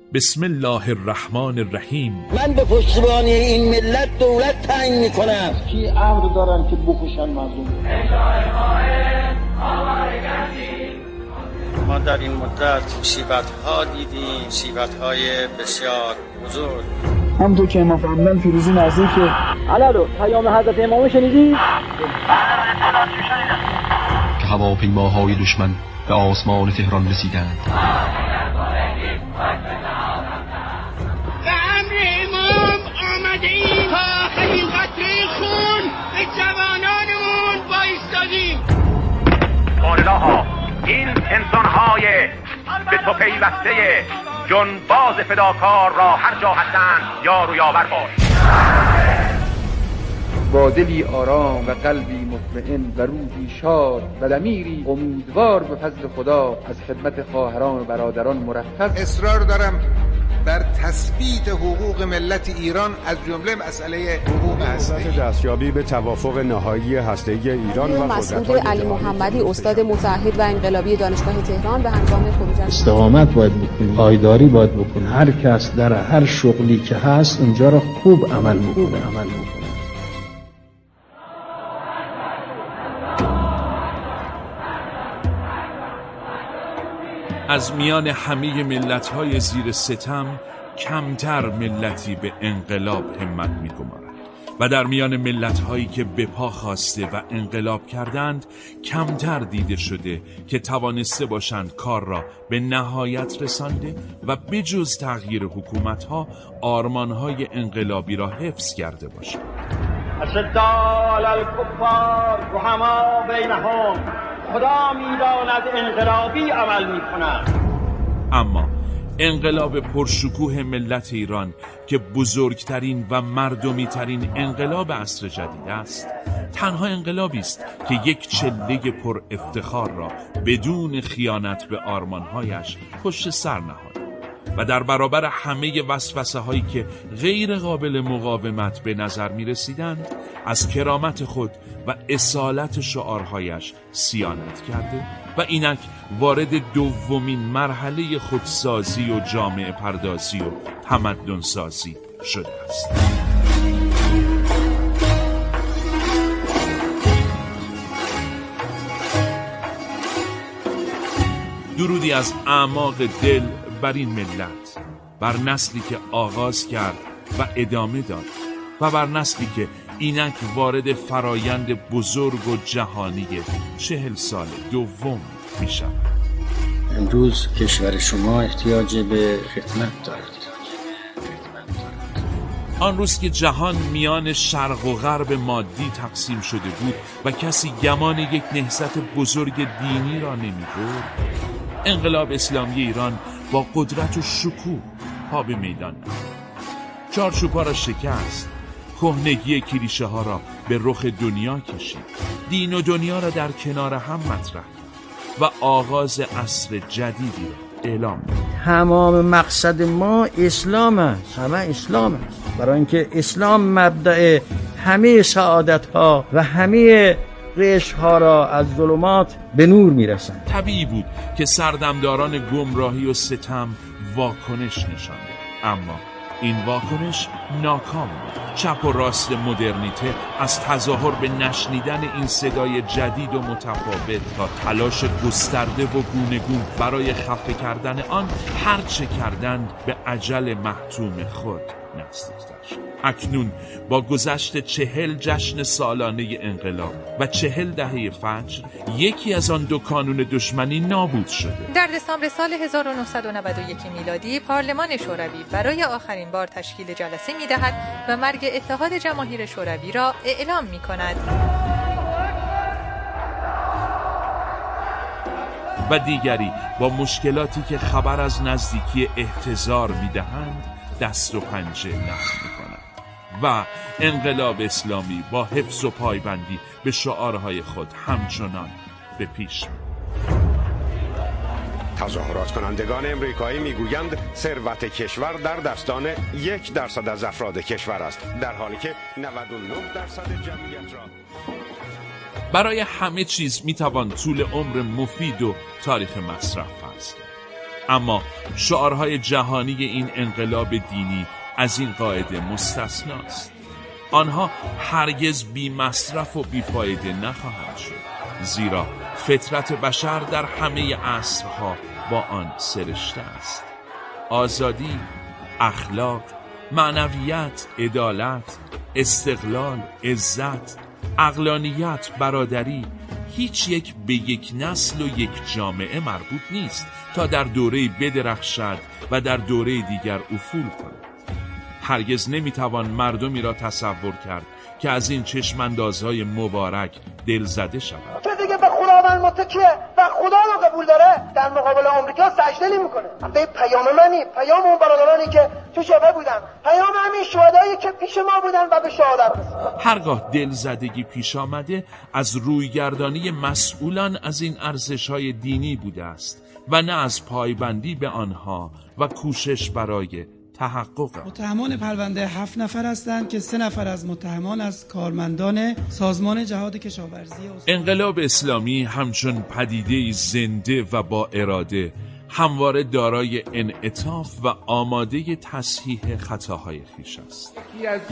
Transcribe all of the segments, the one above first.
بسم الله الرحمن الرحیم. من به پشتیبانی این ملت دولت تعیین میکنم. کی امر دارن که بکشن مردم؟ ما در این مدت مصیبت‌ها دیدیم، مصیبت‌های بسیار بزرگ. همونطور که امام فرمودن پیروزی نزدیکه. علالو پیام حضرت امام شنیدی؟ که هواپیماهای دشمن به آسمان تهران رسیدند. به امر امام آمده ایم تا آخرین قطره خون به جوانانمون بایستادیم. الله این انسان‌های به تو پیوسته جنباز فداکار را هر جا هستند یار و یاور باش. با دلی آرام و قلبی مطمئن و روحی شاد و ضمیری امیدوار به فضل خدا از خدمت خواهران و برادران مرتب اصرار دارم بر تثبیت حقوق ملت ایران، از جمله مسئله حقوق هسته‌ای. دستیابی به توافق نهایی هسته‌ای ایران و مسعود علی محمدی استاد متعهد و انقلابی دانشگاه تهران به هنگام خروج استقامت باید بکنیم، پایداری باید بکنیم. هر کس در هر شغلی که هست اونجا رو خوب عمل بکنه. از میان همه ملت‌های زیر ستم کمتر ملتی به انقلاب همت می‌گمارد و در میان ملت‌هایی که به پا خواسته و انقلاب کردند کمتر دیده شده که توانسته باشند کار را به نهایت رسانده و بجز تغییر حکومت‌ها آرمان‌های انقلابی را حفظ کرده باشند. اشداء علی الکفار رحماء بینهم. خدا میداند انقلابی عمل میکنند. اما انقلاب پرشکوه ملت ایران که بزرگترین و مردمی ترین انقلاب عصر جدید است، تنها انقلابی است که یک چله پر افتخار را بدون خیانت به آرمانهایش پشت سر نهاد و در برابر همه وسوسه هایی که غیر قابل مقاومت به نظر می رسیدند از کرامت خود و اصالت شعارهایش صیانت کرده و اینک وارد دومین مرحله خودسازی و جامعه پردازی و تمدن سازی شده است. درودی از اعماق دل بر این ملت، بر نسلی که آغاز کرد و ادامه داد و بر نسلی که اینک وارد فرایند بزرگ و جهانی 40 سال دوم می شود. امروز کشور شما احتیاج به خدمت دارد. آن روز که جهان میان شرق و غرب مادی تقسیم شده بود و کسی گمان یک نهضت بزرگ دینی را نمی برد، انقلاب اسلامی ایران با قدرت و شکوه پا به میدان نهاد. چارچوب‌ها را شکست، کهنگی کلیشه ها را به رخ دنیا کشید، دین و دنیا را در کنار هم مطرح کرد و آغاز عصر جدیدی را اعلام کرد. تمام مقصد ما اسلام است، همه اسلام است، برای اینکه اسلام مبدأ همه سعادت ها و همه قشر ها را از ظلمات به نور میرسند. طبیعی بود که سردمداران گمراهی و ستم واکنش نشان دهند، اما این واکنش ناکام بود. چپ و راست مدرنیته از تظاهر به نشنیدن این صدای جدید و متفاوت تا تلاش گسترده و گونه‌گون برای خفه کردن آن، هرچه کردند به اجل محتوم خود نزدیک‌تر شد. اکنون با گذشت 40 جشن سالانه انقلاب و 40 دهه فجر، یکی از آن دو کانون دشمنی نابود شده. در دسامبر سال 1991 میلادی پارلمان شوروی برای آخرین بار تشکیل جلسه می‌دهد و مرگ اتحاد جماهیر شوروی را اعلام می‌کند. و دیگری با مشکلاتی که خبر از نزدیکی احتضار می‌دهند دست و پنجه نرم می‌کنند و انقلاب اسلامی با حفظ و پایبندی به شعارهای خود همچنان به پیش تظاهرات کنندگان امریکایی میگویند ثروت کشور در دستان 1% از افراد کشور است، در حالی که 99% جمعیت را. برای همه چیز میتوان طول عمر مفید و تاریخ مصرف فرض کرد. اما شعارهای جهانی این انقلاب دینی از این قاعده مستثناست. آنها هرگز بی مصرف و بی فایده نخواهند شد، زیرا فطرت بشر در همه عصرها با آن سرشته است. آزادی، اخلاق، معنویت، عدالت، استقلال، عزت، عقلانیت، برادری، هیچ یک به یک نسل و یک جامعه مربوط نیست تا در دوره بدرخشد و در دوره دیگر افول کند. هرگز نمیتوان مردمی را تصور کرد که از این چشماندازهای مبارک دلزده شود. که دیگه به خداوند متکیه و خدا رو قبول داره، در مقابل آمریکا سجده نمیکنه. به پیام منی، پیام اون برادرانی که تو جبهه بودن، پیام همین شهدایی که پیش ما بودن و به شهادت رسیدن. هرگاه دلزدگی پیش آمده از رویگردانی مسئولان از این ارزش‌های دینی بوده است و نه از پایبندی به آنها و کوشش برای تحقق. متهمان پرونده 7 نفر هستند که 3 نفر از متهمان از کارمندان سازمان جهاد کشاورزی. انقلاب اسلامی همچون پدیده‌ای زنده و با اراده همواره دارای انعطاف و آماده تصحیح خطاهای خویش است. یکی از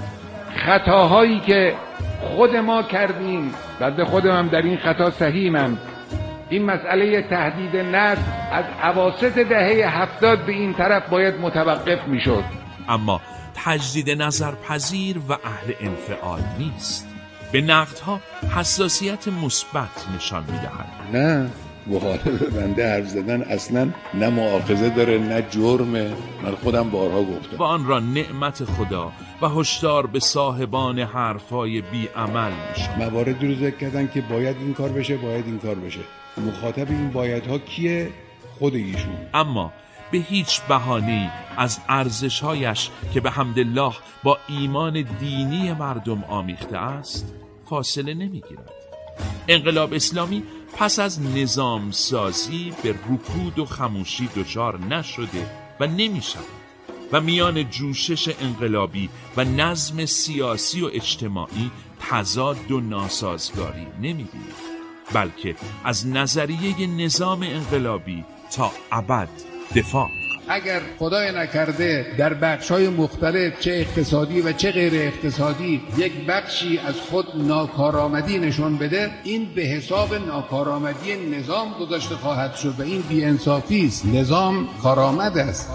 خطاهایی که خود ما کردیم و به خودم هم در این خطا سهیمم، این مسئله تهدید نسل از اواسط دهه 70 به این طرف باید متوقف میشد. اما تجدید نظر پذیر و اهل انفعال نیست. به نقدها حساسیت مثبت نشان میدهد. نه، مخالف بنده حرف زدن اصلا نه مؤاخذه داره نه جرمه. من خودم بارها گفتم. و آن را نعمت خدا و هشدار به صاحبان حرفای بی عمل میشن. مواردی رو ذکر کردن که باید این کار بشه، باید این کار بشه. مخاطب این بایدها کیه؟ خود ایشون. اما به هیچ بهانه‌ای از ارزش‌هایش که به حمدالله با ایمان دینی مردم آمیخته است فاصله نمی‌گیرد. انقلاب اسلامی پس از نظام سازی به رکود و خموشی دچار نشده و نمی‌شود و میان جوشش انقلابی و نظم سیاسی و اجتماعی تضاد و ناسازگاری نمی‌بیند، بلکه از نظریه نظام انقلابی تا ابد دفاع. اگر خدای نکرده در بخش‌های مختلف چه اقتصادی و چه غیر اقتصادی یک بخشی از خود ناکارآمدی نشون بده، این به حساب ناکارآمدی نظام گذاشته خواهد شد و این بی‌انصافی است. نظام کارآمد است.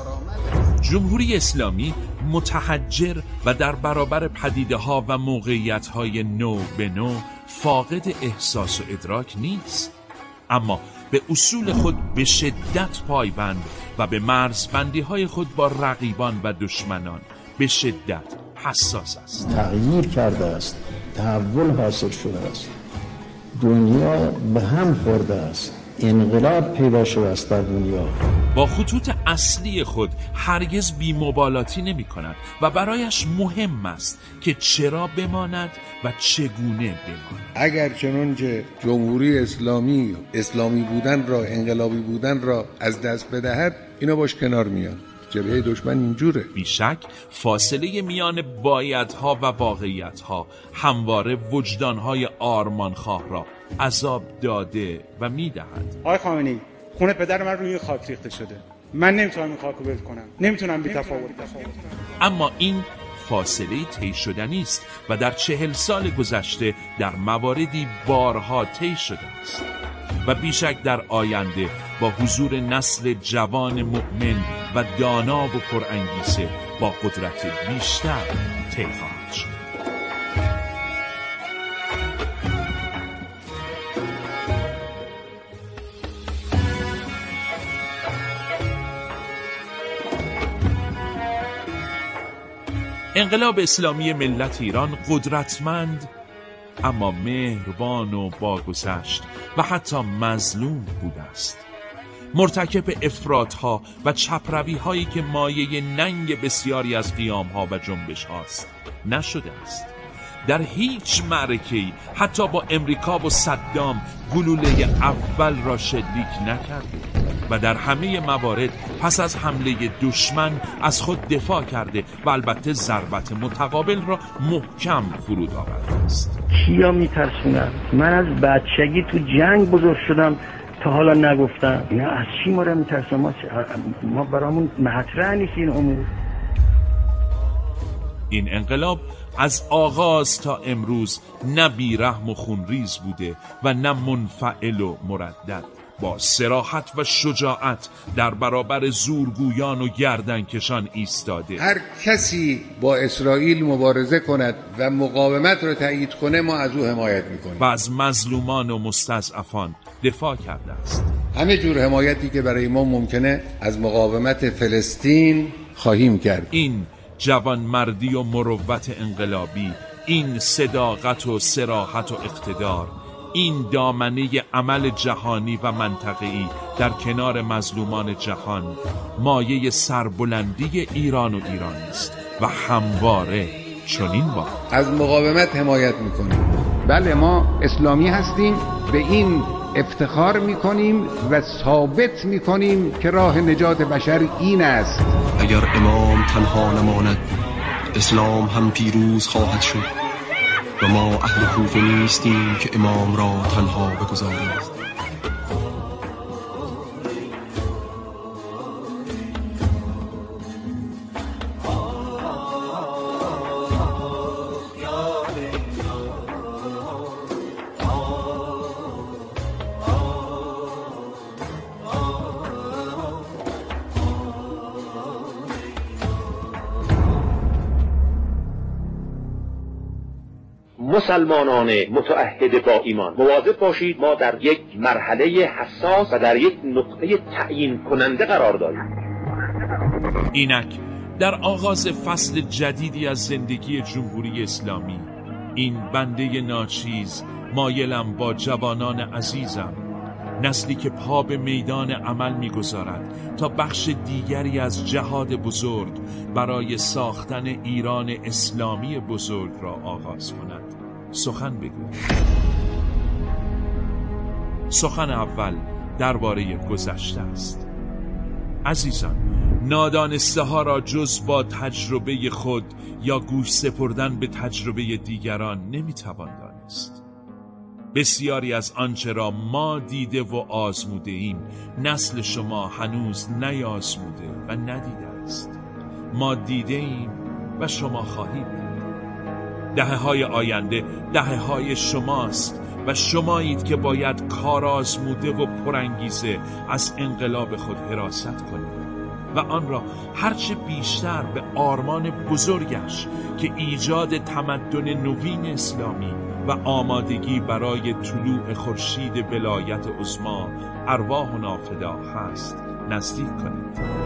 جمهوری اسلامی متحجر و در برابر پدیده‌ها و موقعیت‌های نو به نو فاقد احساس و ادراک نیست، اما به اصول خود به شدت پایبند و به مرزبندی‌های خود با رقیبان و دشمنان به شدت حساس است. تغییر کرده است، تحول حاصل شده است، دنیا به هم خورده است، انقلاب پیدا شده است در دنیا. با خطوط اصلی خود هرگز بی‌مبالاتی نمی‌کند و برایش مهم است که چرا بماند و چگونه بماند. اگر چنانچه جمهوری اسلامی اسلامی بودن را، انقلابی بودن را از دست بدهد، اینا باش کنار میاد. جبهه دشمن اینجوره. بیشک فاصله میان بایدها و واقعیتها همواره وجدانهای آرمانخواه را عذاب داده و میدهد. آقای خامنه‌ای، خون پدر من روی این خاک ریخته شده. من نمیتونم این خاک رو ول کنم. نمیتونم بی تفاوت. اما این فاصله طی شدنی است و در 40 سال گذشته در مواردی بارها طی شده است و بیشک در آینده با حضور نسل جوان مؤمن و دانا و پرانگیزه با قدرت بیشتر طی خواهد شد. انقلاب اسلامی ملت ایران قدرتمند اما مهربان و باگذشت و حتی مظلوم بوده است. مرتکب افراط‌ها و چپروی‌هایی که مایه ننگ بسیاری از قیام‌ها و جنبش‌هاست نشده است. در هیچ معرکه‌ای حتی با امریکا و صدام گلوله اول را شلیک نکرده و در همه موارد پس از حمله دشمن از خود دفاع کرده و البته ضربت متقابل را محکم فرود آورده است. کیا میترسونن؟ من از بچگی تو جنگ بزرگ شدم، تا حالا نگفتن؟ اینا از چی ما رو میترسن؟ ما برامون مطرح نیست این امور. این انقلاب از آغاز تا امروز نه بیرحم و خونریز بوده و نه منفعل و مردد. با صراحت و شجاعت در برابر زورگویان و گردنکشان ایستاده. هر کسی با اسرائیل مبارزه کند و مقاومت را تایید کنه ما از او حمایت میکنیم و از مظلومان و مستضعفان دفاع کرده است. همه جور حمایتی که برای ما ممکنه از مقاومت فلسطین خواهیم کرد. این جوانمردی و مروت انقلابی، این صداقت و صراحت و اقتدار، این دامنه عمل جهانی و منطقه‌ای در کنار مظلومان جهان مایه سربلندی ایران و ایرانی است و همواره چنین با از مقاومت حمایت میکنیم. بله ما اسلامی هستیم، به این افتخار میکنیم و ثابت میکنیم که راه نجات بشر این است. اگر امام تنها نماند اسلام هم پیروز خواهد شد و ما اهل کوفه نیستیم که امام را تنها بگذاریم. مسلمانان متعهد با ایمان مواظب باشید، ما در یک مرحله حساس و در یک نقطه تعیین کننده قرار داریم. اینک در آغاز فصل جدیدی از زندگی جمهوری اسلامی این بنده ناچیز مایلم با جوانان عزیزم، نسلی که پا به میدان عمل می‌گذارد تا بخش دیگری از جهاد بزرگ برای ساختن ایران اسلامی بزرگ را آغاز کند، سخن بگوید. سخن اول درباره گذشته است. عزیزان، نادانسته ها را جز با تجربه خود یا گوش سپردن به تجربه دیگران نمیتوان دانست. بسیاری از آنچه را ما دیده و آزموده ایم نسل شما هنوز نیازموده و ندیده است. ما دیده ایم و شما خواهید دید. دهه‌های آینده دهه‌های شماست و شمایید که باید کار آزموده و پرانگیزه از انقلاب خود حراست کنید و آن را هرچه بیشتر به آرمان بزرگش که ایجاد تمدن نوین اسلامی و آمادگی برای طلوع خورشید ولایت عظما ارواحنا فدا هست نزدیک کنید.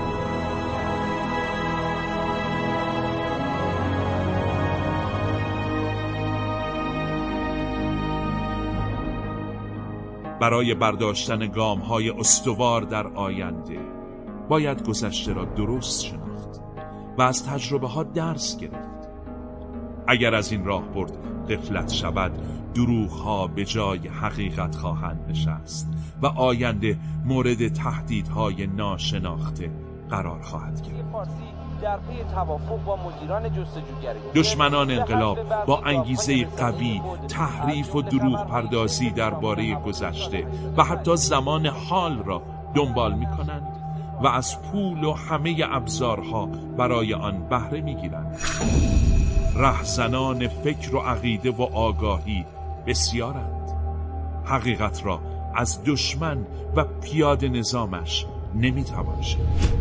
برای برداشتن گام‌های استوار در آینده باید گذشته را درست شناخت و از تجربه‌ها درس گرفت. اگر از این راه برد غفلت شود، دروغ‌ها به جای حقیقت خواهند نشست و آینده مورد تهدیدهای ناشناخته قرار خواهد گرفت. در پی توافق با مدیران جستجوگری دشمنان انقلاب با انگیزه قوی تحریف و دروغ پردازی درباره گذشته و حتی زمان حال را دنبال می کنند و از پول و همه ابزارها برای آن بهره می گیرند. رهزنان فکر و عقیده و آگاهی بسیارند. حقیقت را از دشمن و پیاده نظامش نمی توان شنید.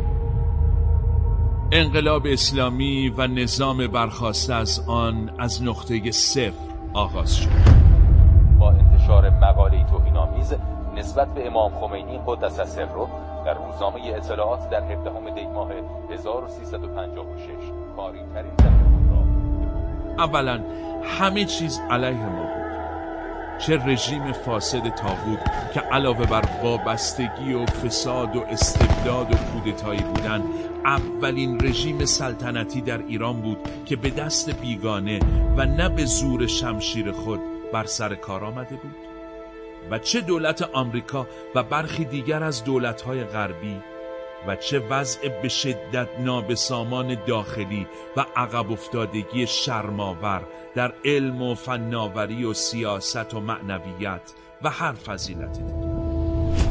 انقلاب اسلامی و نظام برخاسته از آن از نقطه صفر آغاز شد. با انتشار مقاله‌ای توهین‌آمیز نسبت به امام خمینی قدس سره در روزنامه اطلاعات در 17 دی ماه 1356 کاری ترین را اولا همه چیز علیه ما بود. چه رژیم فاسد طاغوت که علاوه بر وابستگی و فساد و استبداد و کودتایی بودن، اولین رژیم سلطنتی در ایران بود که به دست بیگانه و نه به زور شمشیر خود بر سر کار آمده بود. و چه دولت آمریکا و برخی دیگر از دولت‌های غربی و چه وضع به شدت نابسامان داخلی و عقب افتادگی شرم‌آور در علم و فناوری و سیاست و معنویت و هر فضیلت دیگر.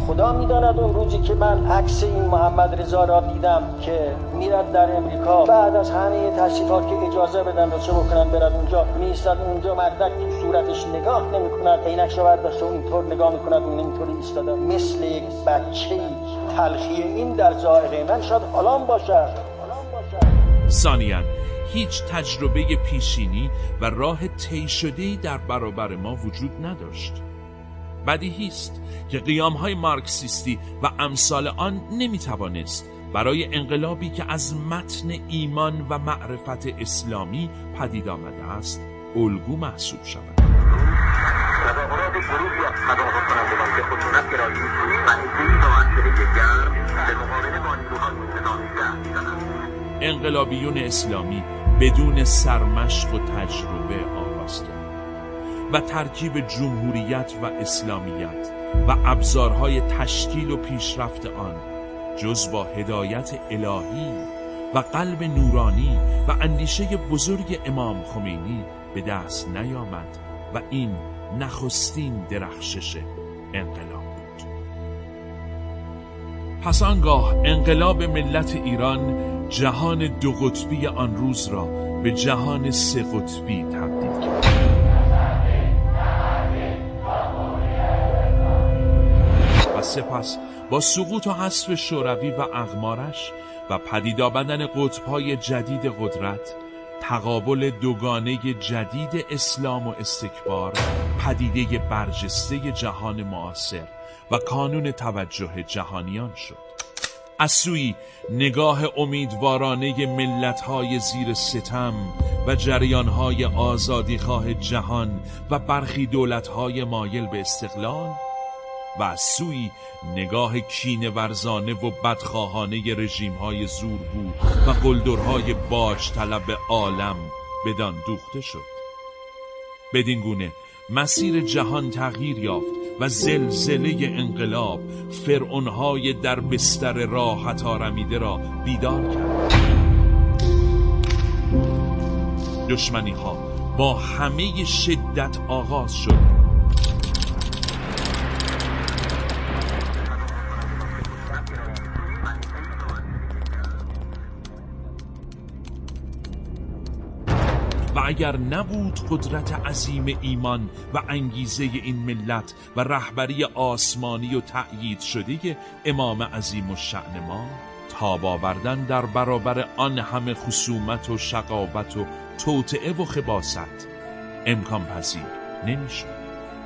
خدا میداند اون روزی که من عکس این محمد رضا را دیدم که میرد در امریکا بعد از همه تشریفات که اجازه بدن و چه بکنن برد اونجا، میستد اونجا مردک تو صورتش نگاه نمیکند، عینکش رو برداشته و اینطور نگاه میکند و اینطوری ایستاده مثل یک بچه‌ای. تلخی این در ذائقه من شاید حالان باشد. ثانیاً هیچ تجربه پیشینی و راه طی شده‌ای در برابر ما وجود نداشت. بدیهی است که قیام‌های مارکسیستی و امثال آن نمی‌توانست برای انقلابی که از متن ایمان و معرفت اسلامی پدید آمده است الگو محسوب شود. تظاهرات گروهی از تظاهر کنندگان به خشونت‌گرایی منیزه‌ای با اسلحه گرم به مقابله با نیروهای نظامی دست می‌زنند. انقلابیون اسلامی بدون سرمشق و تجربه آغاز کرد و ترکیب جمهوریت و اسلامیت و ابزارهای تشکیل و پیشرفت آن جز با هدایت الهی و قلب نورانی و اندیشه بزرگ امام خمینی به دست نیامد و این نخستین درخشش انقلاب بود. پس آنگاه انقلاب ملت ایران جهان دو قطبی آن روز را به جهان سه قطبی تبدیل کرد. و سپس با سقوط و حذف شوروی و اقمارش و پدید آمدن قطب‌های جدید قدرت، تقابل دوگانه جدید اسلام و استکبار پدیده برجسته جهان معاصر و کانون توجه جهانیان شد. از سوی نگاه امیدوارانه ملت‌های زیر ستم و جریان‌های آزادیخواه جهان و برخی دولت‌های مایل به استقلال، و از سوی نگاه کینه ورزانه و بدخواهانه رژیم‌های زورگو و قلدرهای باج طلب عالم بدان دوخته شد. بدین گونه مسیر جهان تغییر یافت و زلزله انقلاب فرعونهای در بستر راحت آرمیده را بیدار کرد. دشمنی ها با همه شدت آغاز شد و اگر نبود قدرت عظیم ایمان و انگیزه این ملت و رهبری آسمانی و تأیید شده امام عظیم الشأن ما، تاب آوردن در برابر آن همه خصومت و شقاوت و توطئه و خباثت امکان پذیر نمیشد.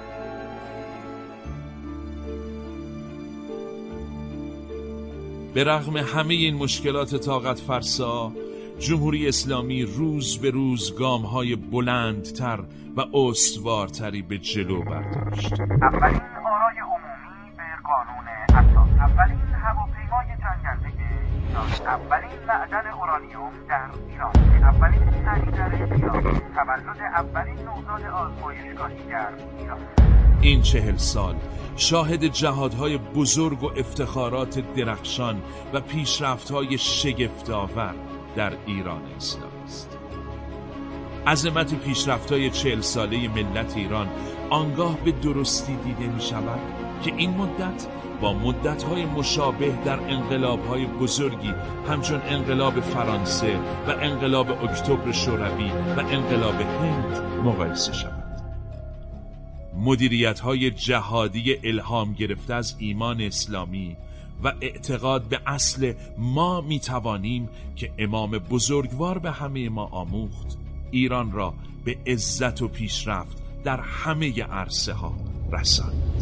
به رغم همه این مشکلات طاقت فرسا، جمهوری اسلامی روز به روز گام‌های بلندتر و استوارتری به جلو برداشت. اولین آرای عمومی به قانون اساس، اولین هواپیمای جنگنده ایران، اولین معدن اورانیوم در ایران، اولین سنگ در ایران، تولد اولین نوزاد آزمایشگاهی در ایران. این 40 سال شاهد جهادهای بزرگ و افتخارات درخشان و پیشرفت‌های شگفت‌آور در ایران اسلام است. عظمت پیشرفت‌های 40 ساله ملت ایران آنگاه به درستی دیده می شود که این مدت با مدت‌های مشابه در انقلاب‌های بزرگی همچون انقلاب فرانسه و انقلاب اکتبر شوروی و انقلاب هند مقایسه شود. مدیریت‌های جهادی الهام گرفته از ایمان اسلامی و اعتقاد به اصل ما میتوانیم که امام بزرگوار به همه ما آموخت، ایران را به عزت و پیشرفت در همه عرصه ها رساند.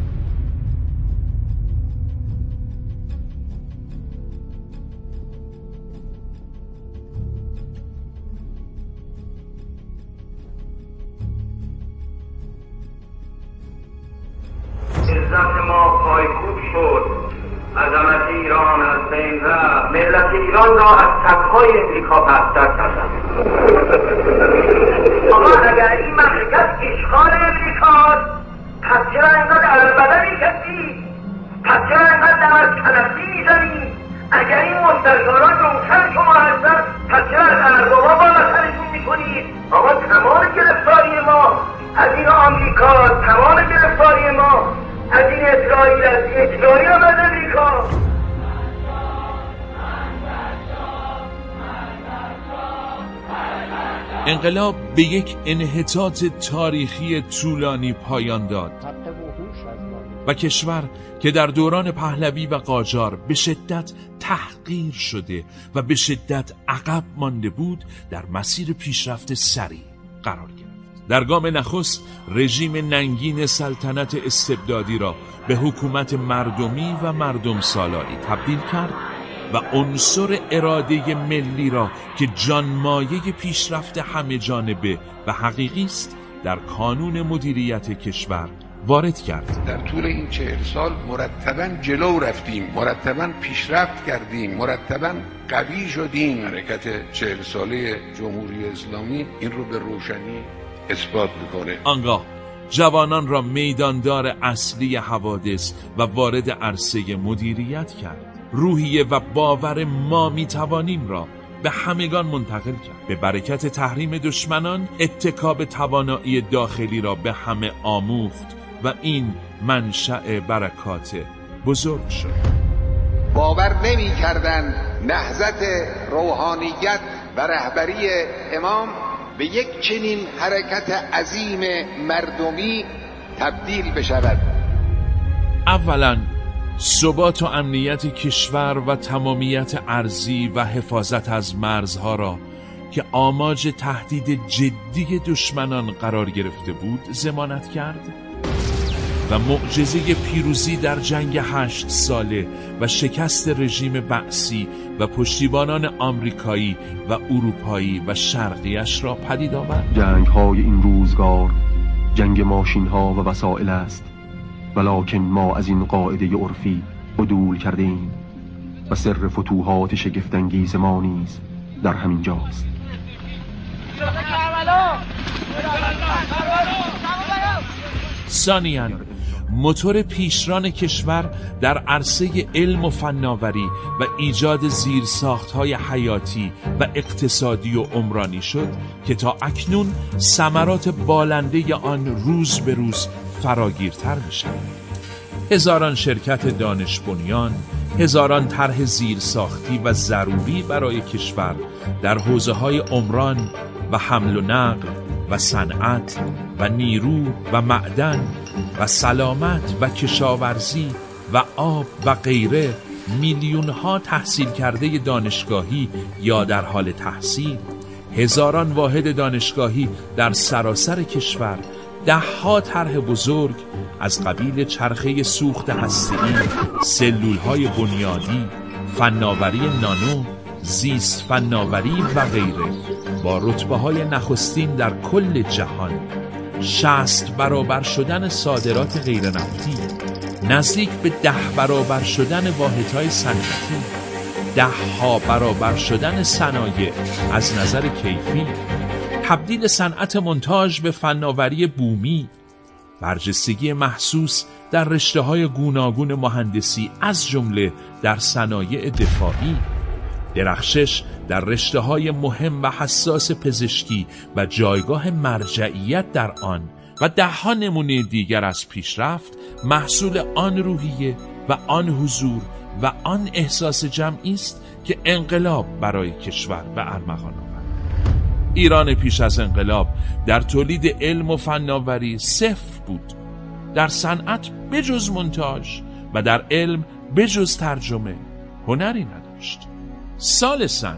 عزت ما پایکوب شد، عظمت ایران از بین رفت، ملت ایران را از تک‌های امریکا پستر کردند. آقا اگر این مملکت اشغال امریکاست، پس چرا اینقدر علمبدن می‌کشی؟ پس چرا اینقدر دم از تلفی می‌زنی؟ اگر این مستشاران نوکر شما هستن، پس چرا از اردوها بالا سرشون می‌کنید؟ آقا تمام گرفتاری ما از این آمریکا، تمام گرفتاری ما از این اسرائیل، از این انقلاب به یک انحطاط تاریخی طولانی پایان داد و کشور که در دوران پهلوی و قاجار به شدت تحقیر شده و به شدت عقب مانده بود در مسیر پیشرفت سریع قرار گرفت. در گام نخست رژیم ننگین سلطنت استبدادی را به حکومت مردمی و مردم سالاری تبدیل کرد و عنصر اراده ملی را که جانمایه پیشرفت همه جانبه و حقیقی است در کانون مدیریت کشور وارد کرد. در طول این 40 سال مرتباً جلو رفتیم، مرتباً پیشرفت کردیم، مرتباً قوی شدیم. حرکت 40 ساله جمهوری اسلامی این رو به روشنی اثبات میکنه. آنگاه جوانان را میداندار اصلی حوادث و وارد عرصه مدیریت کرد. روحیه و باور ما میتوانیم را به همگان منتقل کرد. به برکت تحریم دشمنان اتکاب توانایی داخلی را به همه آموخت و این منشأ برکات بزرگ شد. باور نمی کردن نهضت روحانیت و رهبری امام به یک چنین حرکت عظیم مردمی تبدیل بشود. اولا ثبات و امنیت کشور و تمامیت ارضی و حفاظت از مرزها را که آماج تهدید جدی دشمنان قرار گرفته بود ضمانت کرد و معجزه پیروزی در جنگ 8 ساله و شکست رژیم بعثی و پشتیبانان آمریکایی و اروپایی و شرقیش را پدید آورد. جنگ‌های این روزگار جنگ ماشین‌ها و وسایل است، ولکن ما از این قاعده عرفی عدول کرده ایم و سر فتوحات شگفت‌انگیز ما نیز در همین جاست. ثانیاً موتور پیشران کشور در عرصه علم و فناوری و ایجاد زیرساخت‌های حیاتی و اقتصادی و عمرانی شد که تا اکنون ثمرات بالنده آن روز به روز فراگیرتر می‌شود. هزاران شرکت دانش بنیان، هزاران طرح زیرساختی و ضروری برای کشور در حوزه‌های عمران و حمل و نقل و صنعت و نیرو و معدن و سلامت و کشاورزی و آب و غیره، میلیون‌ها تحصیل کرده دانشگاهی یا در حال تحصیل، هزاران واحد دانشگاهی در سراسر کشور، 10ها طرح بزرگ از قبیل چرخه سوخت هسته‌ای، سلول‌های بنیادی، فناوری نانو، زیست فناوری و غیره با رتبه‌های نخستین در کل جهان، 60 برابر شدن صادرات غیر نفتی، نزدیک به 10 برابر شدن واحدهای صنعتی، 10ها برابر شدن صنایع از نظر کیفی، تبدیل صنعت مونتاژ به فناوری بومی، برجستگی محسوس در رشته‌های گوناگون مهندسی از جمله در صنایع دفاعی، درخشش در رشته‌های مهم و حساس پزشکی و جایگاه مرجعیت در آن و 10ها نمونه دیگر از پیشرفت محصول آن روحیه و آن حضور و آن احساس جمعی است که انقلاب برای کشور به ارمغان آورد. ایران پیش از انقلاب در تولید علم و فناوری صفر بود، در صنعت بجز مونتاژ و در علم بجز ترجمه هنری نداشت. ثالثاً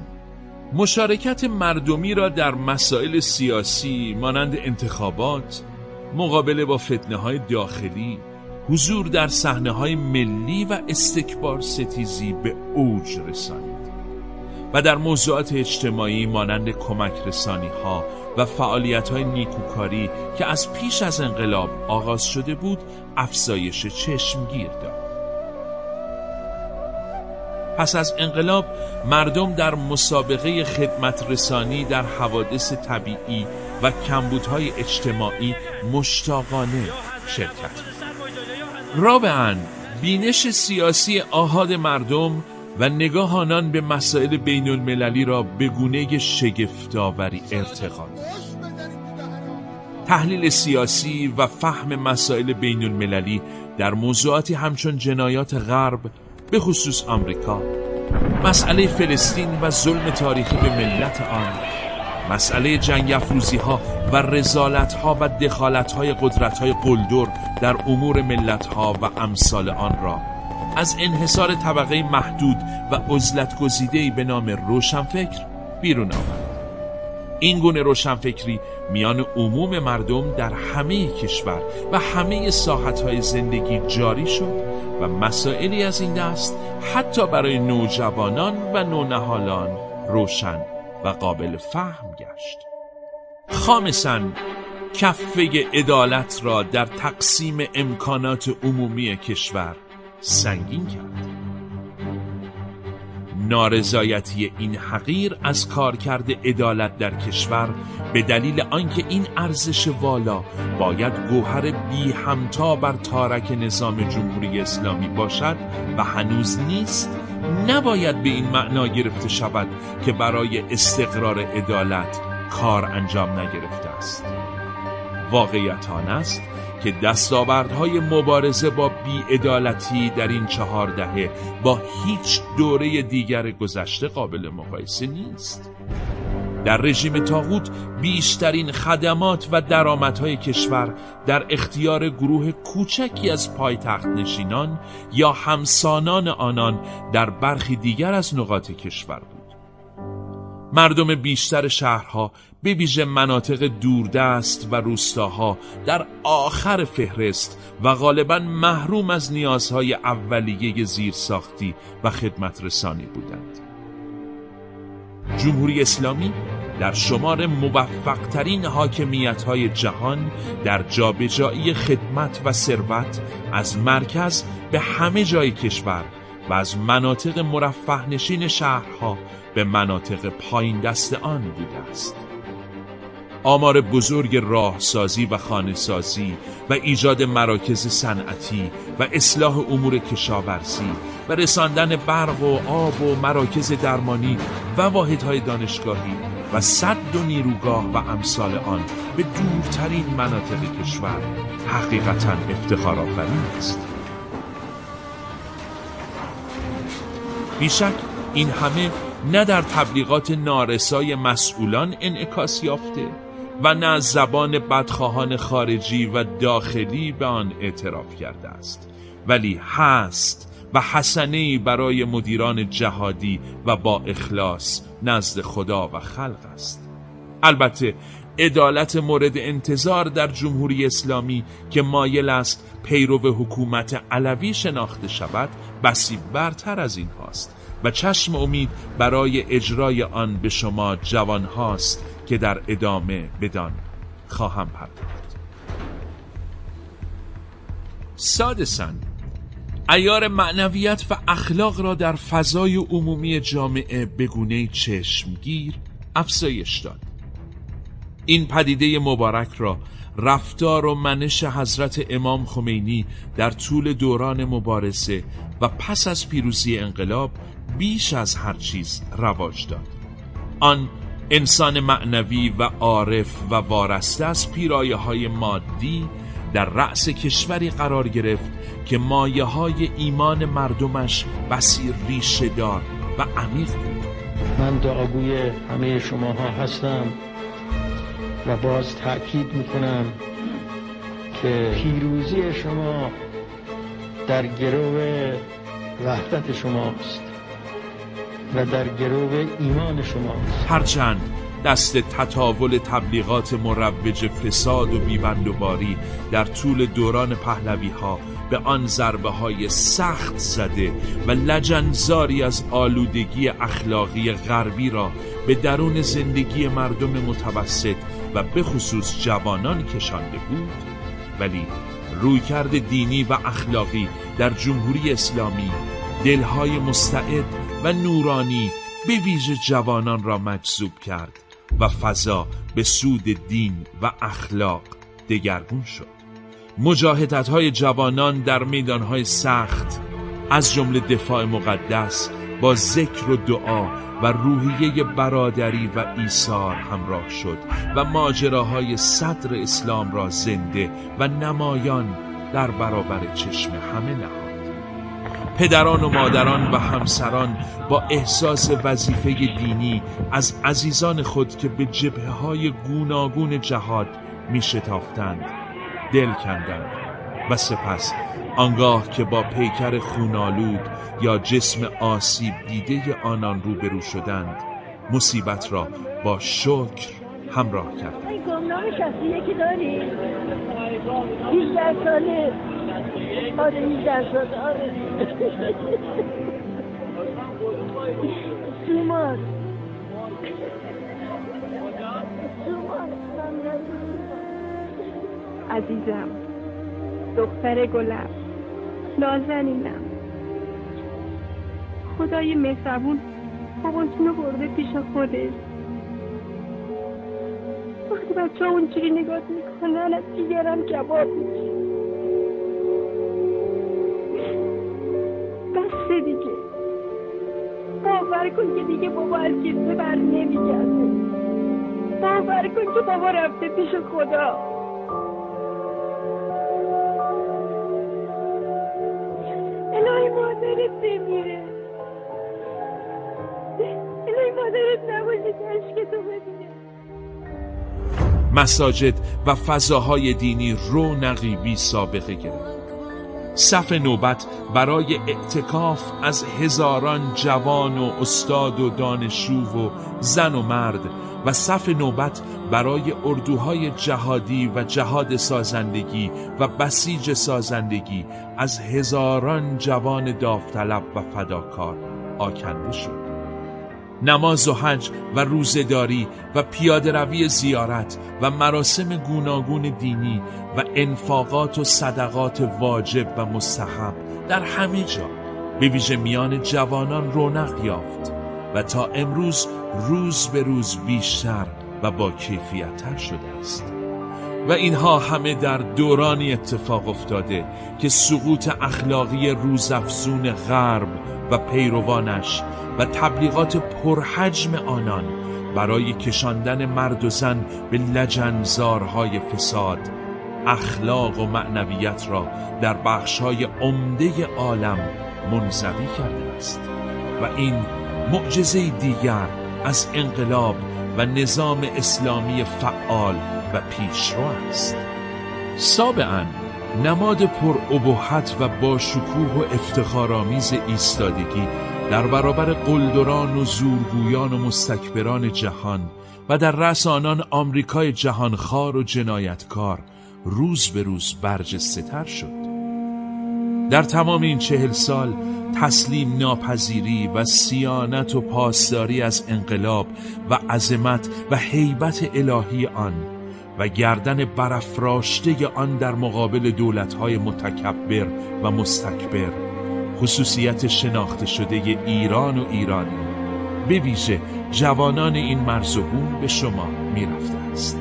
مشارکت مردمی را در مسائل سیاسی مانند انتخابات، مقابله با فتنه‌های داخلی، حضور در صحنه‌های ملی و استکبار ستیزی به اوج رسانید و در موضوعات اجتماعی مانند کمک رسانی‌ها و فعالیت‌های نیکوکاری که از پیش از انقلاب آغاز شده بود افزایش چشمگیر داد. پس از انقلاب مردم در مسابقه خدمت رسانی در حوادث طبیعی و کمبودهای اجتماعی مشتاقانه شرکت می‌کردند. رابعاً بینش سیاسی آحاد مردم و نگاه آنان به مسائل بین المللی را به گونه‌ای شگفت‌آوری ارتقا داد. تحلیل سیاسی و فهم مسائل بین المللی در موضوعاتی همچون جنایات غرب به خصوص آمریکا، مسئله فلسطین و ظلم تاریخی به ملت آن، مسئله جنگ افروزی ها و رذالت ها و دخالت های قدرت های قلدر در امور ملت ها و امثال آن را از انحصار طبقه محدود و عزلت گزیده‌ای به نام روشنفکر بیرون آورد. این گونه روشنفکری میان عموم مردم در همه کشور و همه ساحت‌های زندگی جاری شد و مسائلی از این دست حتی برای نوجوانان و نونهالان روشن و قابل فهم گشت. خامساً کفه عدالت را در تقسیم امکانات عمومی کشور سنگین کرد. نارضایتی این حقیر از کارکرد عدالت در کشور به دلیل آنکه این ارزش والا باید گوهر بی همتا بر تارک نظام جمهوری اسلامی باشد و هنوز نیست، نباید به این معنا گرفته شود که برای استقرار عدالت کار انجام نگرفته است. واقعیت آن است که دستاوردهای مبارزه با بی‌عدالتی در این 4 دهه با هیچ دوره دیگر گذشته قابل مقایسه نیست. در رژیم طاغوت بیشترین خدمات و درآمدهای کشور در اختیار گروه کوچکی از پایتخت نشینان یا همسانان آنان در برخی دیگر از نقاط کشور بود. مردم بیشتر شهرها به ویژه مناطق دوردست و روستاها در آخر فهرست و غالباً محروم از نیازهای اولیه زیرساختی و خدمت رسانی بودند. جمهوری اسلامی در شمار موفق‌ترین حاکمیت‌های جهان در جابجایی خدمت و ثروت از مرکز به همه جای کشور و از مناطق مرفه نشین شهرها به مناطق پایین دست آن بوده است. آمار بزرگ راهسازی و خانه‌سازی و ایجاد مراکز صنعتی و اصلاح امور کشاورزی و رساندن برق و آب و مراکز درمانی و واحدهای دانشگاهی و سد و نیروگاه و امثال آن به دورترین مناطق کشور حقیقتاً افتخارآفرین است. بیشک این همه نه در تبلیغات نارسای مسئولان انعکاس یافته و نه از زبان بدخواهان خارجی و داخلی به آن اعتراف کرده است، ولی هست و حسنه‌ای برای مدیران جهادی و با اخلاص نزد خدا و خلق است. البته عدالت مورد انتظار در جمهوری اسلامی که مایل است پیرو حکومت علوی شناخته شود بسی برتر از این هاست و چشم امید برای اجرای آن به شما جوان هاست که در ادامه بدان خواهم پرداخت. سادساً عیار معنویت و اخلاق را در فضای عمومی جامعه به گونه‌ای چشمگیر افزایش داد. این پدیده مبارک را رفتار و منش حضرت امام خمینی در طول دوران مبارزه و پس از پیروزی انقلاب بیش از هر چیز رواج داد. آن انسان معنوی و عارف و وارسته از پیرایه‌های مادی در رأس کشوری قرار گرفت که مایه‌های ایمان مردمش بسی ریشه دار و عمیق بود. من دعاگوی همه شماها هستم و باز تأکید میکنم که پیروزی شما در گرو وحدت شماست و در گرو ایمان شماست. هرچند دست تطاول تبلیغات مروج فساد و بیبندوباری در طول دوران پهلوی ها به آن ضربه های سخت زده و لجنزاری از آلودگی اخلاقی غربی را به درون زندگی مردم متوسط و به خصوص جوانان کشانده بود، ولی رویکرد دینی و اخلاقی در جمهوری اسلامی دلهای مستعد و نورانی به ویژه جوانان را مجذوب کرد و فضا به سود دین و اخلاق دگرگون شد. مجاهدت‌های جوانان در میدان‌های سخت از جمله دفاع مقدس با ذکر و دعا و روحیه برادری و ایثار همراه شد و ماجراهای صدر اسلام را زنده و نمایان در برابر چشم همه نهاد. پدران و مادران و همسران با احساس وظیفه دینی از عزیزان خود که به جبهه‌های گوناگون جهاد می شتافتند دل کندند و سپس آنگاه که با پیکر خونالود یا جسم آسیب دیده آنان روبرو شدند مصیبت را با شکر همراه کردند. گمنام شخصی یکی داری؟ 18 ساله. آره 18 ساله. آره سیمان عزیزم، دختر گلم، نازنینم، خدای مهربون باباتونو برده پیش خودش. وقتی بچه ها اونجوری نگاه میکنن از دیگرم کباب میشه. بسه دیگه، باور کن که دیگه بابا از جسمه بر نمیگرده. باور کن که بابا رفته پیش خدا. الهی مادرت بمیره، الهی مادرت نباشه که عشقتو ببینه. مساجد و فضاهای دینی رونقی بی سابقه گرفت. صف نوبت برای اعتکاف از هزاران جوان و استاد و دانشجو و زن و مرد و صف نوبت برای اردوهای جهادی و جهاد سازندگی و بسیج سازندگی از هزاران جوان داوطلب و فداکار آکنده شد. نماز و حج و روزه‌داری و پیاده روی زیارت و مراسم گوناگون دینی و انفاقات و صدقات واجب و مستحب در همه جا به ویژه میان جوانان رونق یافت و تا امروز روز به روز بیشتر و با کیفیت‌تر شده است. و اینها همه در دورانی اتفاق افتاده که سقوط اخلاقی روزافزون غرب و پیروانش و تبلیغات پرحجم آنان برای کشاندن مرد و زن به لجنزارهای فساد اخلاق و معنویت را در بخش‌های عمده عالم منزوی کرده است و این معجزه دیگر از انقلاب و نظام اسلامی فعال و پیشرو است. سابعاً نماد پرابهت و با شکوه و افتخارآمیز ایستادگی در برابر قلدران و زورگویان و مستکبران جهان و در رأس آنان آمریکای جهانخوار و جنایتکار روز به روز برجسته‌تر شد. در تمام این 40 سال تسلیم ناپذیری و صیانت و پاسداری از انقلاب و عظمت و هیبت الهی آن و گردن برافراشته آن در مقابل دولت‌های متکبر و مستکبر خصوصیت شناخته شده ایران و ایرانی به ویژه جوانان این مرز و بوم به شما می رفته است.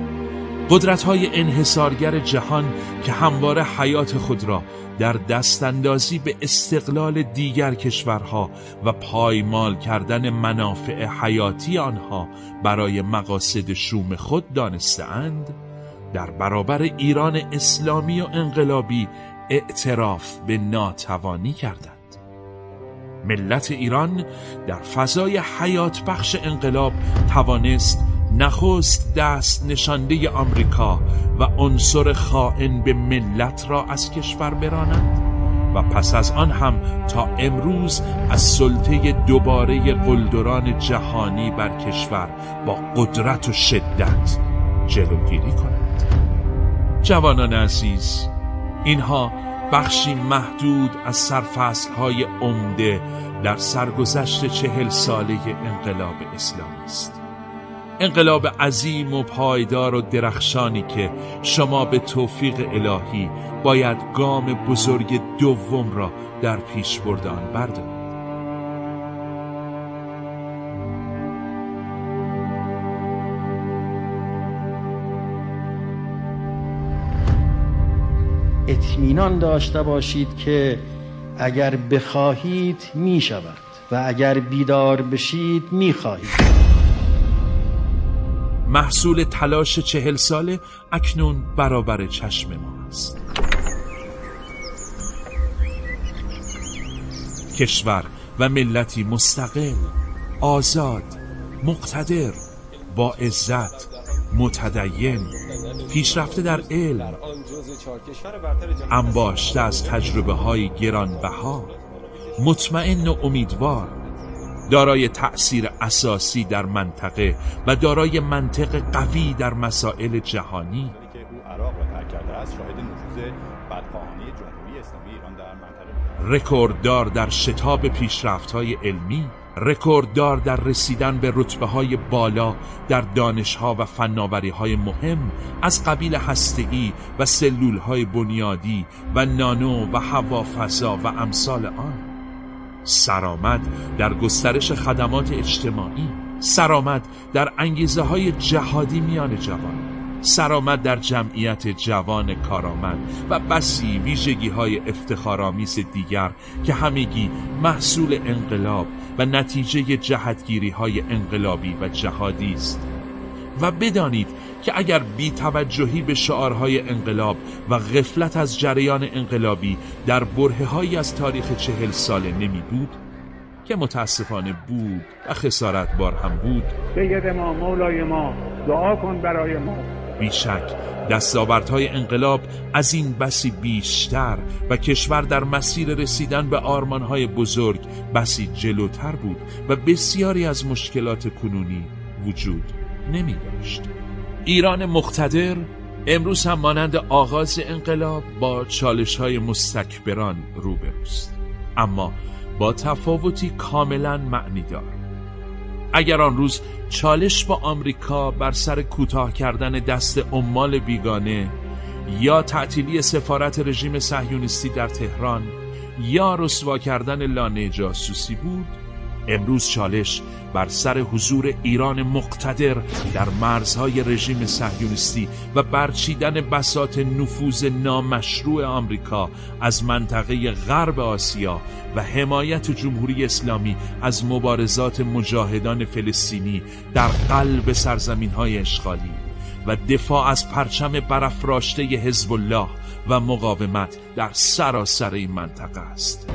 قدرت‌های انحصارگر جهان که همواره حیات خود را در دستاندازی به استقلال دیگر کشورها و پایمال کردن منافع حیاتی آنها برای مقاصد شوم خود دانسته‌اند، در برابر ایران اسلامی و انقلابی اعتراف به ناتوانی کردند. ملت ایران در فضای حیات بخش انقلاب توانست نخست دست نشانده آمریکا و عنصر خائن به ملت را از کشور براند و پس از آن هم تا امروز از سلطه دوباره قلدران جهانی بر کشور با قدرت و شدت جلوگیری کند. جوانان عزیز، اینها بخشی محدود از سرفصل‌های عمده در سرگذشت 40 ساله انقلاب اسلامی است. انقلاب عظیم و پایدار و درخشانی که شما به توفیق الهی باید گام بزرگ دوم را در پیش بردن بردارید. اطمینان داشته باشید که اگر بخواهید می شود و اگر بیدار بشید می خواهید. محصول تلاش 40 ساله اکنون برابر چشم ما است. کشور و ملتی مستقل، آزاد، مقتدر، با عزت، متدین، پیشرفته در علم، انباشته از تجربه های گرانبها، مطمئن و امیدوار، دارای تأثیر اساسی در منطقه و دارای منطق قوی در مسائل جهانی. رکورددار در شتاب پیشرفت‌های علمی، رکورددار در رسیدن به رتبه‌های بالا در دانش‌ها و فناوری‌های مهم از قبیل هسته‌ای و سلول‌های بنیادی و نانو و هوافضا و امثال آن. سرآمد در گسترش خدمات اجتماعی، سرآمد در انگیزه‌های جهادی میان جوانان، سرآمد در جمعیت جوان کارآمد و بسی ویژگی‌های افتخارآمیز دیگر که همگی محصول انقلاب و نتیجه جهتگیری‌های انقلابی و جهادی است. و بدانید که اگر بی‌توجهی به شعارهای انقلاب و غفلت از جریان انقلابی در برهه‌هایی از تاریخ 40 ساله نمی بود، که متاسفانه بود و خسارت بار هم بود، سید ما، مولای ما، دعا کن برای ما. بیشک دستاوردهای انقلاب از این بسی بیشتر و کشور در مسیر رسیدن به آرمانهای بزرگ بسی جلوتر بود و بسیاری از مشکلات کنونی وجود نمی داشت. ایران مقتدر امروز هم مانند آغاز انقلاب با چالش‌های مستکبران روبروست، اما با تفاوتی کاملا معنیدار. اگر آن روز چالش با آمریکا بر سر کوتاه کردن دست عمال بیگانه یا تعطیلی سفارت رژیم صهیونیستی در تهران یا رسوا کردن لانه جاسوسی بود، امروز چالش بر سر حضور ایران مقتدر در مرزهای رژیم صهیونیستی و برچیدن بساط نفوذ نامشروع آمریکا از منطقه غرب آسیا و حمایت جمهوری اسلامی از مبارزات مجاهدان فلسطینی در قلب سرزمین‌های اشغالی و دفاع از پرچم برافراشته حزب الله و مقاومت در سراسر این منطقه است.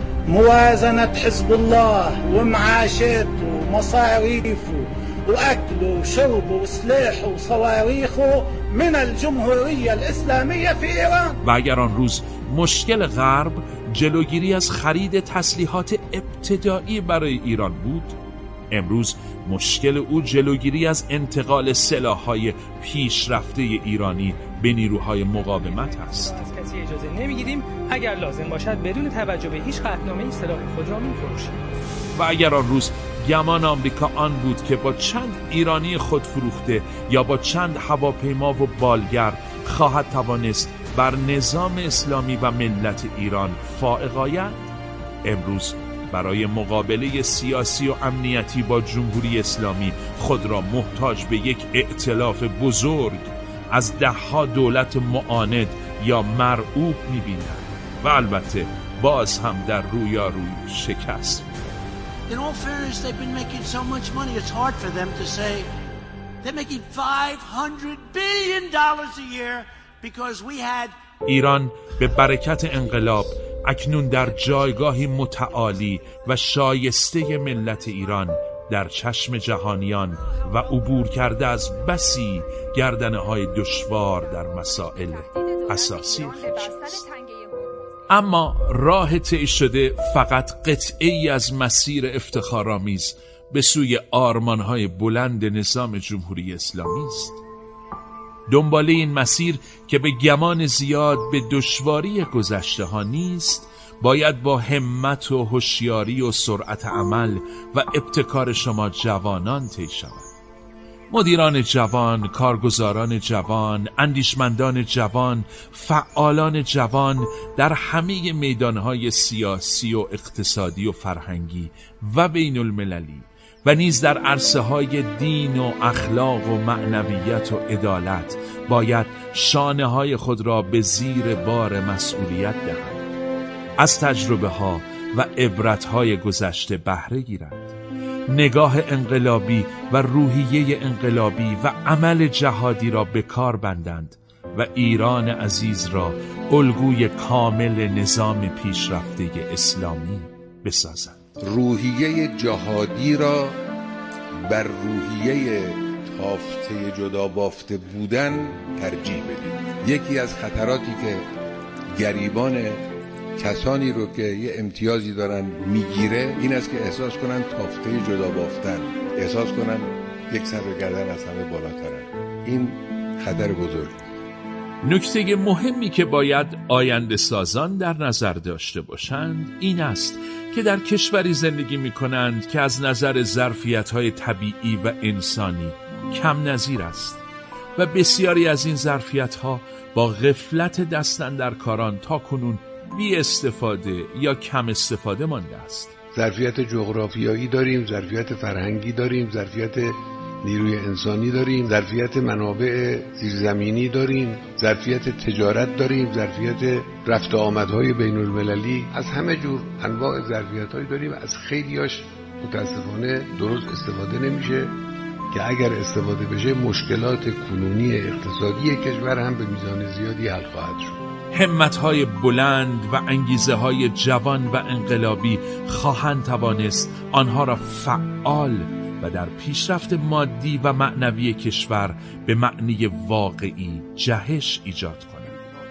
موازنة حزب الله ومعاشات ومصاريف وأكل وشرب وسلاح وصواريخ من الجمهورية الإسلامية في إيران. و اگر آن روز مشکل غرب جلوگیری از خرید تسلیحات ابتدایی برای ایران بود، امروز مشکل او جلوگیری از انتقال سلاح‌های پیشرفته ایرانی به نیروهای مقاومت است. از کسی اجازه نمیگیریم اگر لازم باشد بدون توجه به هیچ قطعنامه‌ای سلاح خود را می‌فروشیم. و اگر آن روز گمان آمریکا آن بود که با چند ایرانی خود فروخته یا با چند هواپیما و بالگر خواهد توانست بر نظام اسلامی و ملت ایران فائق آید، امروز برای مقابله سیاسی و امنیتی با جمهوری اسلامی خود را محتاج به یک ائتلاف بزرگ از ده‌ها دولت معاند یا مرعوب می‌بیند و البته باز هم در رویارویی شکست. In all fairness, they've been making so much money, it's hard for them to say they're making $500 billion a year because we had. ایران به برکت انقلاب اکنون در جایگاهی متعالی و شایسته ملت ایران در چشم جهانیان و عبور کرده از بسی گردنه‌های دشوار در مسائل اساسی خویش. اما راه طی شده فقط قطعه‌ای از مسیر افتخارآمیز به سوی آرمان‌های بلند نظام جمهوری اسلامی است. دنباله این مسیر که به گمان زیاد به دشواری گذشته ها نیست، باید با همت و هوشیاری و سرعت عمل و ابتکار شما جوانان طی شود. مدیران جوان، کارگزاران جوان، اندیشمندان جوان، فعالان جوان در همه میدانهای سیاسی و اقتصادی و فرهنگی و بین المللی و نیز در عرصه های دین و اخلاق و معنویت و عدالت باید شانه های خود را به زیر بار مسئولیت دهند، از تجربه ها و عبرت های گذشته بهره گیرند، نگاه انقلابی و روحیه انقلابی و عمل جهادی را به کار بندند و ایران عزیز را الگوی کامل نظام پیشرفته اسلامی بسازند. روحیه جهادی را بر روحیه تافته جدا بافته بودن ترجیح بدید. یکی از خطراتی که گریبان کسانی رو که یه امتیازی دارن میگیره این است که احساس کنن تافته جدا بافتن، احساس کنن یک سر و گردن از همه بالاترن. این خطر بزرگ. نکته مهمی که باید آینده سازان در نظر داشته باشند این است که در کشوری زندگی می کنند که از نظر ظرفیت‌های طبیعی و انسانی کم نظیر است و بسیاری از این ظرفیت‌ها با غفلت دستاندرکاران تا کنون بی استفاده یا کم استفاده مانده است. ظرفیت جغرافیایی داریم، ظرفیت فرهنگی داریم، ظرفیت نیروی انسانی داریم، ظرفیت منابع زیرزمینی داریم، ظرفیت تجارت داریم، ظرفیت رفت و آمدهای بین المللی، از همه جور انواع ظرفیت‌های داریم. از خیلیاش متاسفانه درست استفاده نمیشه که اگر استفاده بشه مشکلات کنونی اقتصادی کشور هم به میزان زیادی حل خواهد شد. همت‌های بلند و انگیزه‌های جوان و انقلابی خواهند توانست آنها را فعال و در پیشرفت مادی و معنوی کشور به معنی واقعی جهش ایجاد کنند.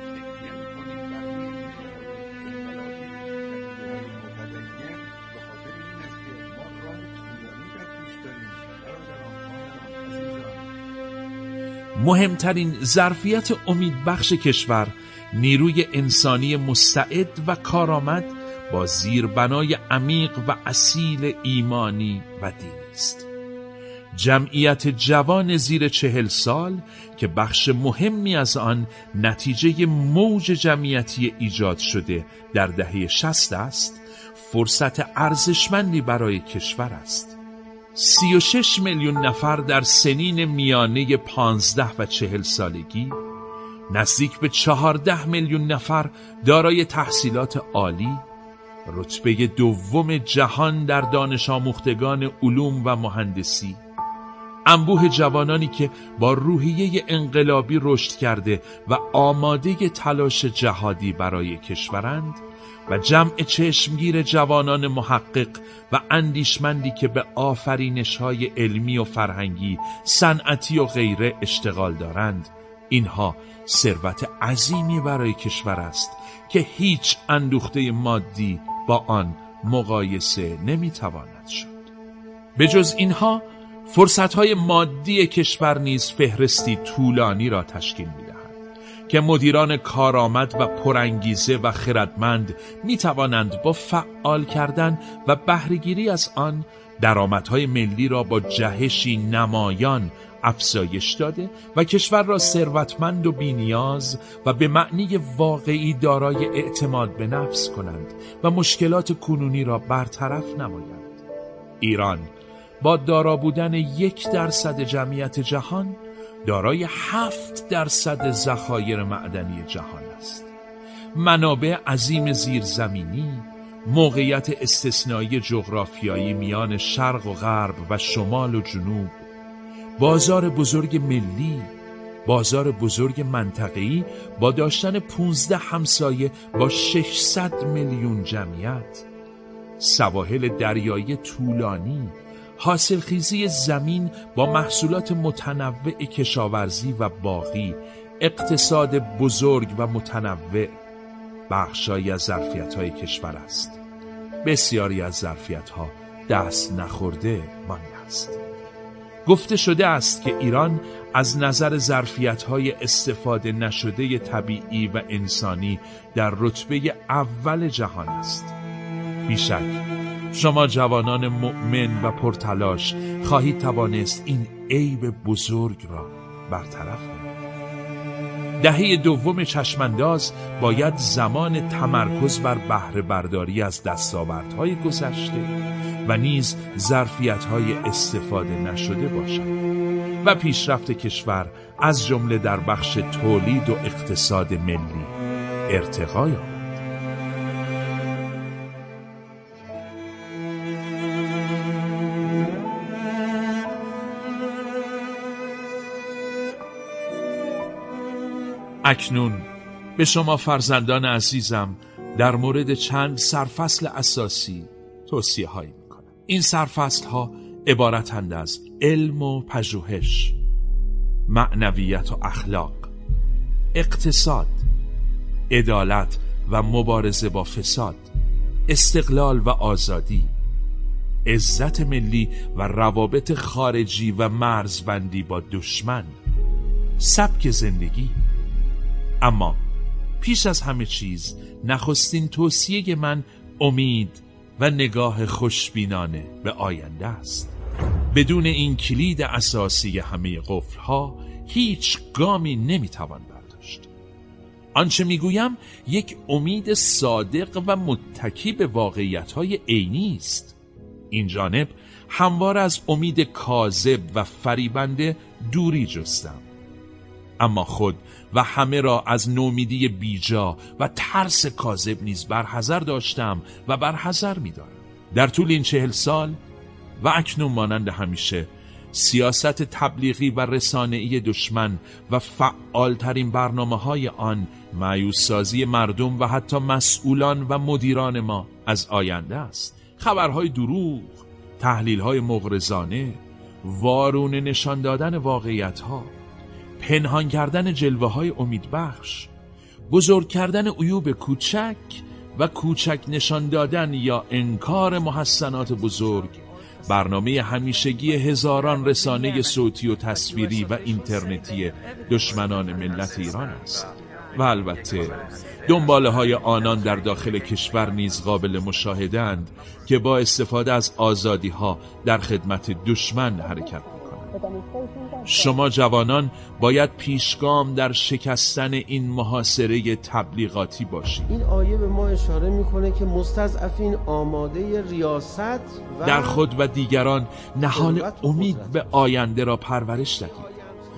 مهمترین ظرفیت امیدبخش کشور نیروی انسانی مستعد و کارآمد با زیربنای عمیق و اصیل ایمانی و دینی است. جمعیت جوان زیر 40 سال که بخش مهمی از آن نتیجه موج جمعیتی ایجاد شده در دهه 60 است، فرصت ارزشمندی برای کشور است. 36 میلیون نفر در سنین میانه 15 و 40 سالگی، نزدیک به 14 میلیون نفر دارای تحصیلات عالی، رتبه دوم جهان در دانش آموختگان علوم و مهندسی، انبوه جوانانی که با روحیه انقلابی رشد کرده و آماده تلاش جهادی برای کشورند و جمع چشمگیر جوانان محقق و اندیشمندی که به آفرینش‌های علمی و فرهنگی، صنعتی و غیره اشتغال دارند. اینها ثروت عظیمی برای کشور است که هیچ اندوخته مادی با آن مقایسه نمیتواند شد. به جز اینها فرصت‌های مادی کشور نیز فهرستی طولانی را تشکیل می‌دهد که مدیران کارآمد و پرانگیزه و خردمند می‌توانند با فعال کردن و بهره‌گیری از آن درآمدهای ملی را با جهشی نمایان افزایش داده و کشور را ثروتمند و بی‌نیاز و به معنی واقعی دارای اعتماد به نفس کنند و مشکلات کنونی را برطرف نمایند. ایران با دارا بودن 1% جمعیت جهان دارای 7% ذخایر معدنی جهان است. منابع عظیم زیرزمینی، موقعیت استثنایی جغرافیایی میان شرق و غرب و شمال و جنوب، بازار بزرگ ملی، بازار بزرگ منطقه‌ای با داشتن 15 همسایه با 600 میلیون جمعیت، سواحل دریایی طولانی، حاصلخیزی زمین با محصولات متنوع کشاورزی و باغی، اقتصاد بزرگ و متنوع، بخشایی از ظرفیت‌های کشور است. بسیاری از ظرفیت‌ها دست نخورده مانده است. گفته شده است که ایران از نظر ظرفیت‌های استفاده نشده طبیعی و انسانی در رتبه اول جهان است. بیشک شما جوانان مؤمن و پرتلاش خواهید توانست این عیب بزرگ را برطرف کنید. دهه دوم چشمانداز باید زمان تمرکز بر بهره برداری از دستاوردهای گذشته و نیز ظرفیت‌های استفاده نشده باشد و پیشرفت کشور از جمله در بخش تولید و اقتصاد ملی ارتقا یابد. اکنون به شما فرزندان عزیزم در مورد چند سرفصل اساسی توصیه هایی میکنم. این سرفصل ها عبارتند از علم و پژوهش، معنویت و اخلاق، اقتصاد، عدالت و مبارزه با فساد، استقلال و آزادی، عزت ملی و روابط خارجی و مرزبندی با دشمن، سبک زندگی. اما پیش از همه چیز نخستین توصیه من امید و نگاه خوشبینانه به آینده است. بدون این کلید اساسی همه قفل‌ها هیچ گامی نمیتوان برداشت. آنچه میگویم یک امید صادق و متکی به واقعیت‌های عینی است. این جانب همواره از امید کاذب و فریبنده دوری جستم، اما خود و همه را از نومیدی بیجا و ترس کاذب نیز برحذر داشتم و برحذر می‌دارم. در طول این 40 سال و اکنون مانند همیشه سیاست تبلیغی و رسانه‌ای دشمن و فعالترین برنامه‌های آن مایوس‌سازی مردم و حتی مسئولان و مدیران ما از آینده است. خبرهای دروغ، تحلیل‌های مغرضانه، وارونه نشان دادن واقعیت‌ها، پنهان کردن جلوه‌های امیدبخش، بزرگ کردن عیوب کوچک و کوچک نشان دادن یا انکار محسنات بزرگ، برنامه همیشگی هزاران رسانه صوتی و تصویری و اینترنتی دشمنان ملت ایران است. و البته دنباله های آنان در داخل کشور نیز قابل مشاهده‌اند که با استفاده از آزادی ها در خدمت دشمن حرکت می‌کنند. شما جوانان باید پیشگام در شکستن این محاصره تبلیغاتی باشید. این آیه به ما اشاره میکنه که مستضعفین آماده ریاست و در خود و دیگران نهال امید به آینده را پرورش دهید.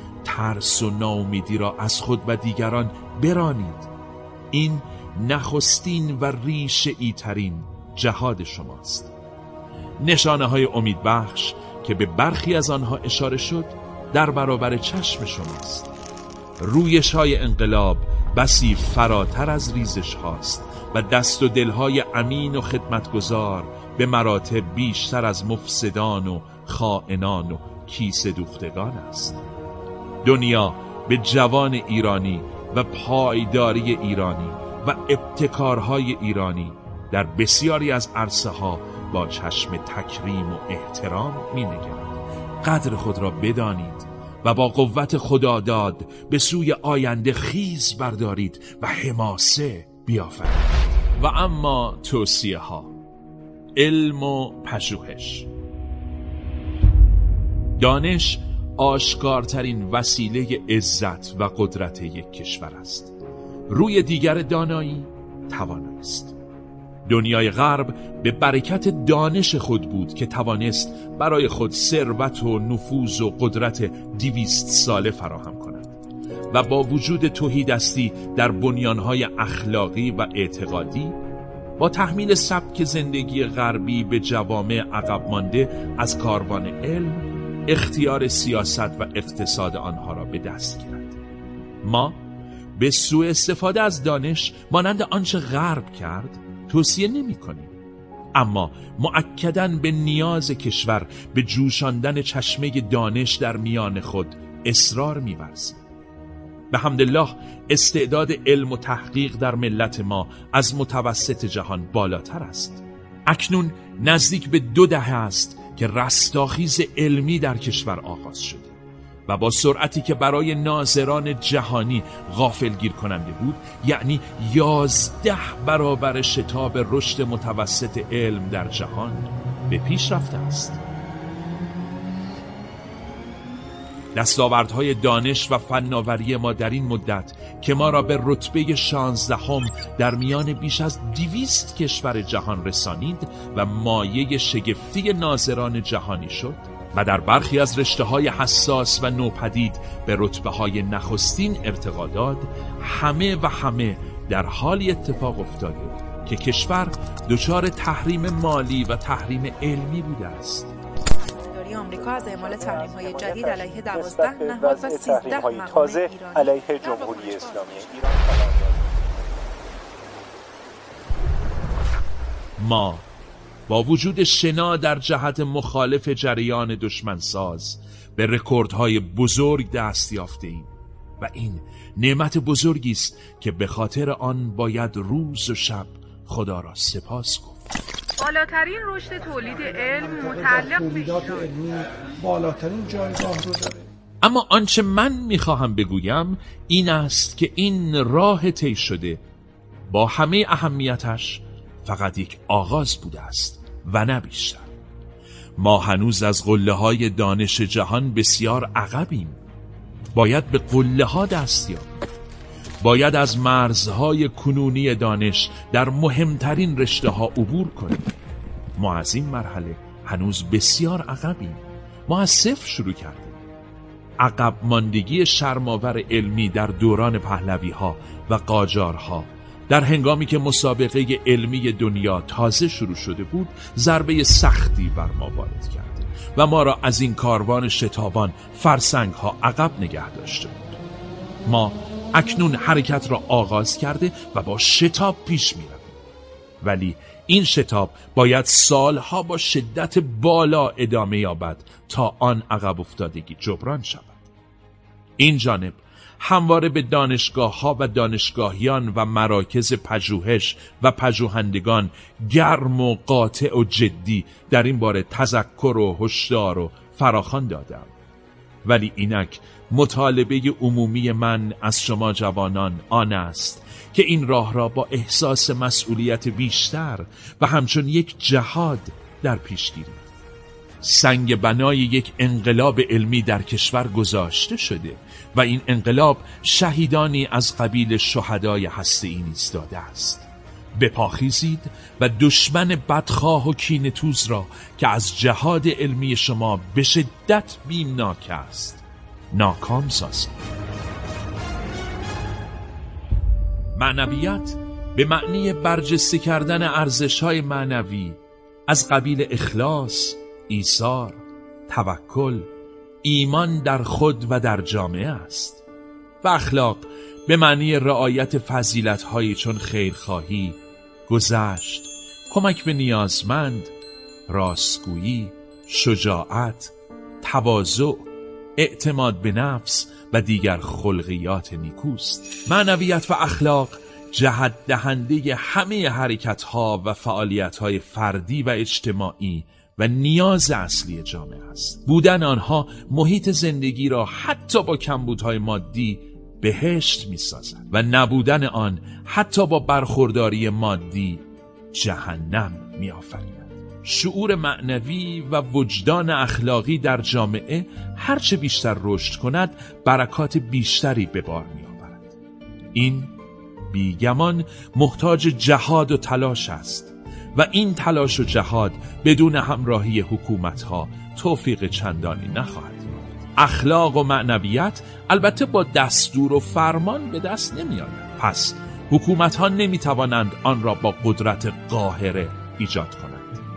ترس و ناامیدی را از خود و دیگران برانید. این نخستین و ریشه‌ای ترین جهاد شماست. نشانه های امید بخش که به برخی از آنها اشاره شد در برابر چشم شماست. رویش های انقلاب بسی فراتر از ریزش هاست و دست و دلهای امین و خدمتگزار به مراتب بیشتر از مفسدان و خائنان و کیسه دوختگان است. دنیا به جوان ایرانی و پایداری ایرانی و ابتکارهای ایرانی در بسیاری از عرصه ها با چشم تکریم و احترام می نگرد. قدر خود را بدانید و با قوت خداداد به سوی آینده خیز بردارید و حماسه بیافرید. و اما توصیه ها: علم و پژوهش. دانش آشکارترین وسیله عزت و قدرت یک کشور است. روی دیگر دانایی توانایی است. دنیای غرب به برکت دانش خود بود که توانست برای خود ثروت و نفوذ و قدرت 200 ساله فراهم کند و با وجود تهیدستی در بنیانهای اخلاقی و اعتقادی، با تحمیل سبک زندگی غربی به جوامع عقب مانده از کاروان علم، اختیار سیاست و اقتصاد آنها را به دست گیرد. ما به سوء استفاده از دانش مانند آنچه غرب کرد توصیه نمی کنیم، اما مؤکداً به نیاز کشور به جوشاندن چشمه دانش در میان خود اصرار می ورزیم. به حمدالله استعداد علم و تحقیق در ملت ما از متوسط جهان بالاتر است. اکنون نزدیک به 2 دهه است که رستاخیز علمی در کشور آغاز شده و با سرعتی که برای ناظران جهانی غافلگیر کننده بود، یعنی 11 برابر شتاب رشد متوسط علم در جهان به پیش رفته است. دستاوردهای دانش و فناوری ما در این مدت که ما را به رتبه 16 در میان بیش از 200 کشور جهان رسانید و مایه شگفتی ناظران جهانی شد و در برخی از رشته‌های حساس و نوپدید به رتبه‌های نخستین ارتقا داد، همه در حالی اتفاق افتاده که کشور دچار تحریم مالی و تحریم علمی بوده است. آمریکا از اعمال تحریم‌های جدید علیه 12 نهاد و 13 مقام تازه علیه جمهوری اسلامی ایران. ما با وجود شنا در جهت مخالف جریان دشمنساز به رکوردهای بزرگ دست یافته ایم و این نعمت بزرگی است که به خاطر آن باید روز و شب خدا را سپاس گفت. بالاترین رشد تولید علم متعلق به تولیدات علمی بالاترین جایگاه رو داره. اما آنچه من میخواهم بگویم این است که این راه طی شده با همه اهمیتش فقط یک آغاز بوده است و نه بیشتر. ما هنوز از قله‌های دانش جهان بسیار عقبیم. باید به قله‌ها دست یابیم. باید از مرزهای کنونی دانش در مهمترین رشته‌ها عبور کنیم. ما از این مرحله هنوز بسیار عقبیم. ما از صفر شروع کردیم. عقب ماندگی شرم‌آور علمی در دوران پهلوی‌ها و قاجارها در هنگامی که مسابقه علمی دنیا تازه شروع شده بود ضربه سختی بر ما وارد کرد و ما را از این کاروان شتابان فرسنگ‌ها عقب نگه داشته بود. ما اکنون حرکت را آغاز کرده و با شتاب پیش می‌رویم. ولی این شتاب باید سالها با شدت بالا ادامه یابد تا آن عقب افتادگی جبران شود. این جانب همواره به دانشگاه‌ها و دانشگاهیان و مراکز پژوهش و پژوهندگان گرم و قاطع و جدی در این باره تذکر و هشدار و فراخوان دادم. ولی اینک مطالبه عمومی من از شما جوانان آن است که این راه را با احساس مسئولیت بیشتر و همچون یک جهاد در پیش گیرید. سنگ بنای یک انقلاب علمی در کشور گذاشته شده و این انقلاب شهیدانی از قبیل شهدای هسته‌ای نیز داده است. بپاخیزید و دشمن بدخواه و کینه‌توز را که از جهاد علمی شما به شدت بیمناک است ناکام سازید. معنویت به معنی برجسته کردن ارزش‌های معنوی از قبیل اخلاص، ایثار، توکل، ایمان در خود و در جامعه است و اخلاق به معنی رعایت فضیلت‌هایی چون خیرخواهی، گذشت، کمک به نیازمند، راستگویی، شجاعت، تواضع، اعتماد به نفس و دیگر خلقیات نیکوست. معنویت و اخلاق جهت دهنده همه حرکت‌ها و فعالیت‌های فردی و اجتماعی و نیاز اصلی جامعه است. بودن آنها محیط زندگی را حتی با کمبودهای مادی بهشت می‌سازد و نبودن آن حتی با برخورداری مادی جهنم می‌آفریند. شعور معنوی و وجدان اخلاقی در جامعه هرچه بیشتر رشد کند برکات بیشتری به بار می‌آورد. این بیگمان محتاج جهاد و تلاش است و این تلاش و جهاد بدون همراهی حکومت‌ها توفیق چندانی نخواهد یافت. اخلاق و معنویت البته با دستور و فرمان به دست نمی‌آید. پس حکومت‌ها نمی‌توانند آن را با قدرت قاهره ایجاد کنند.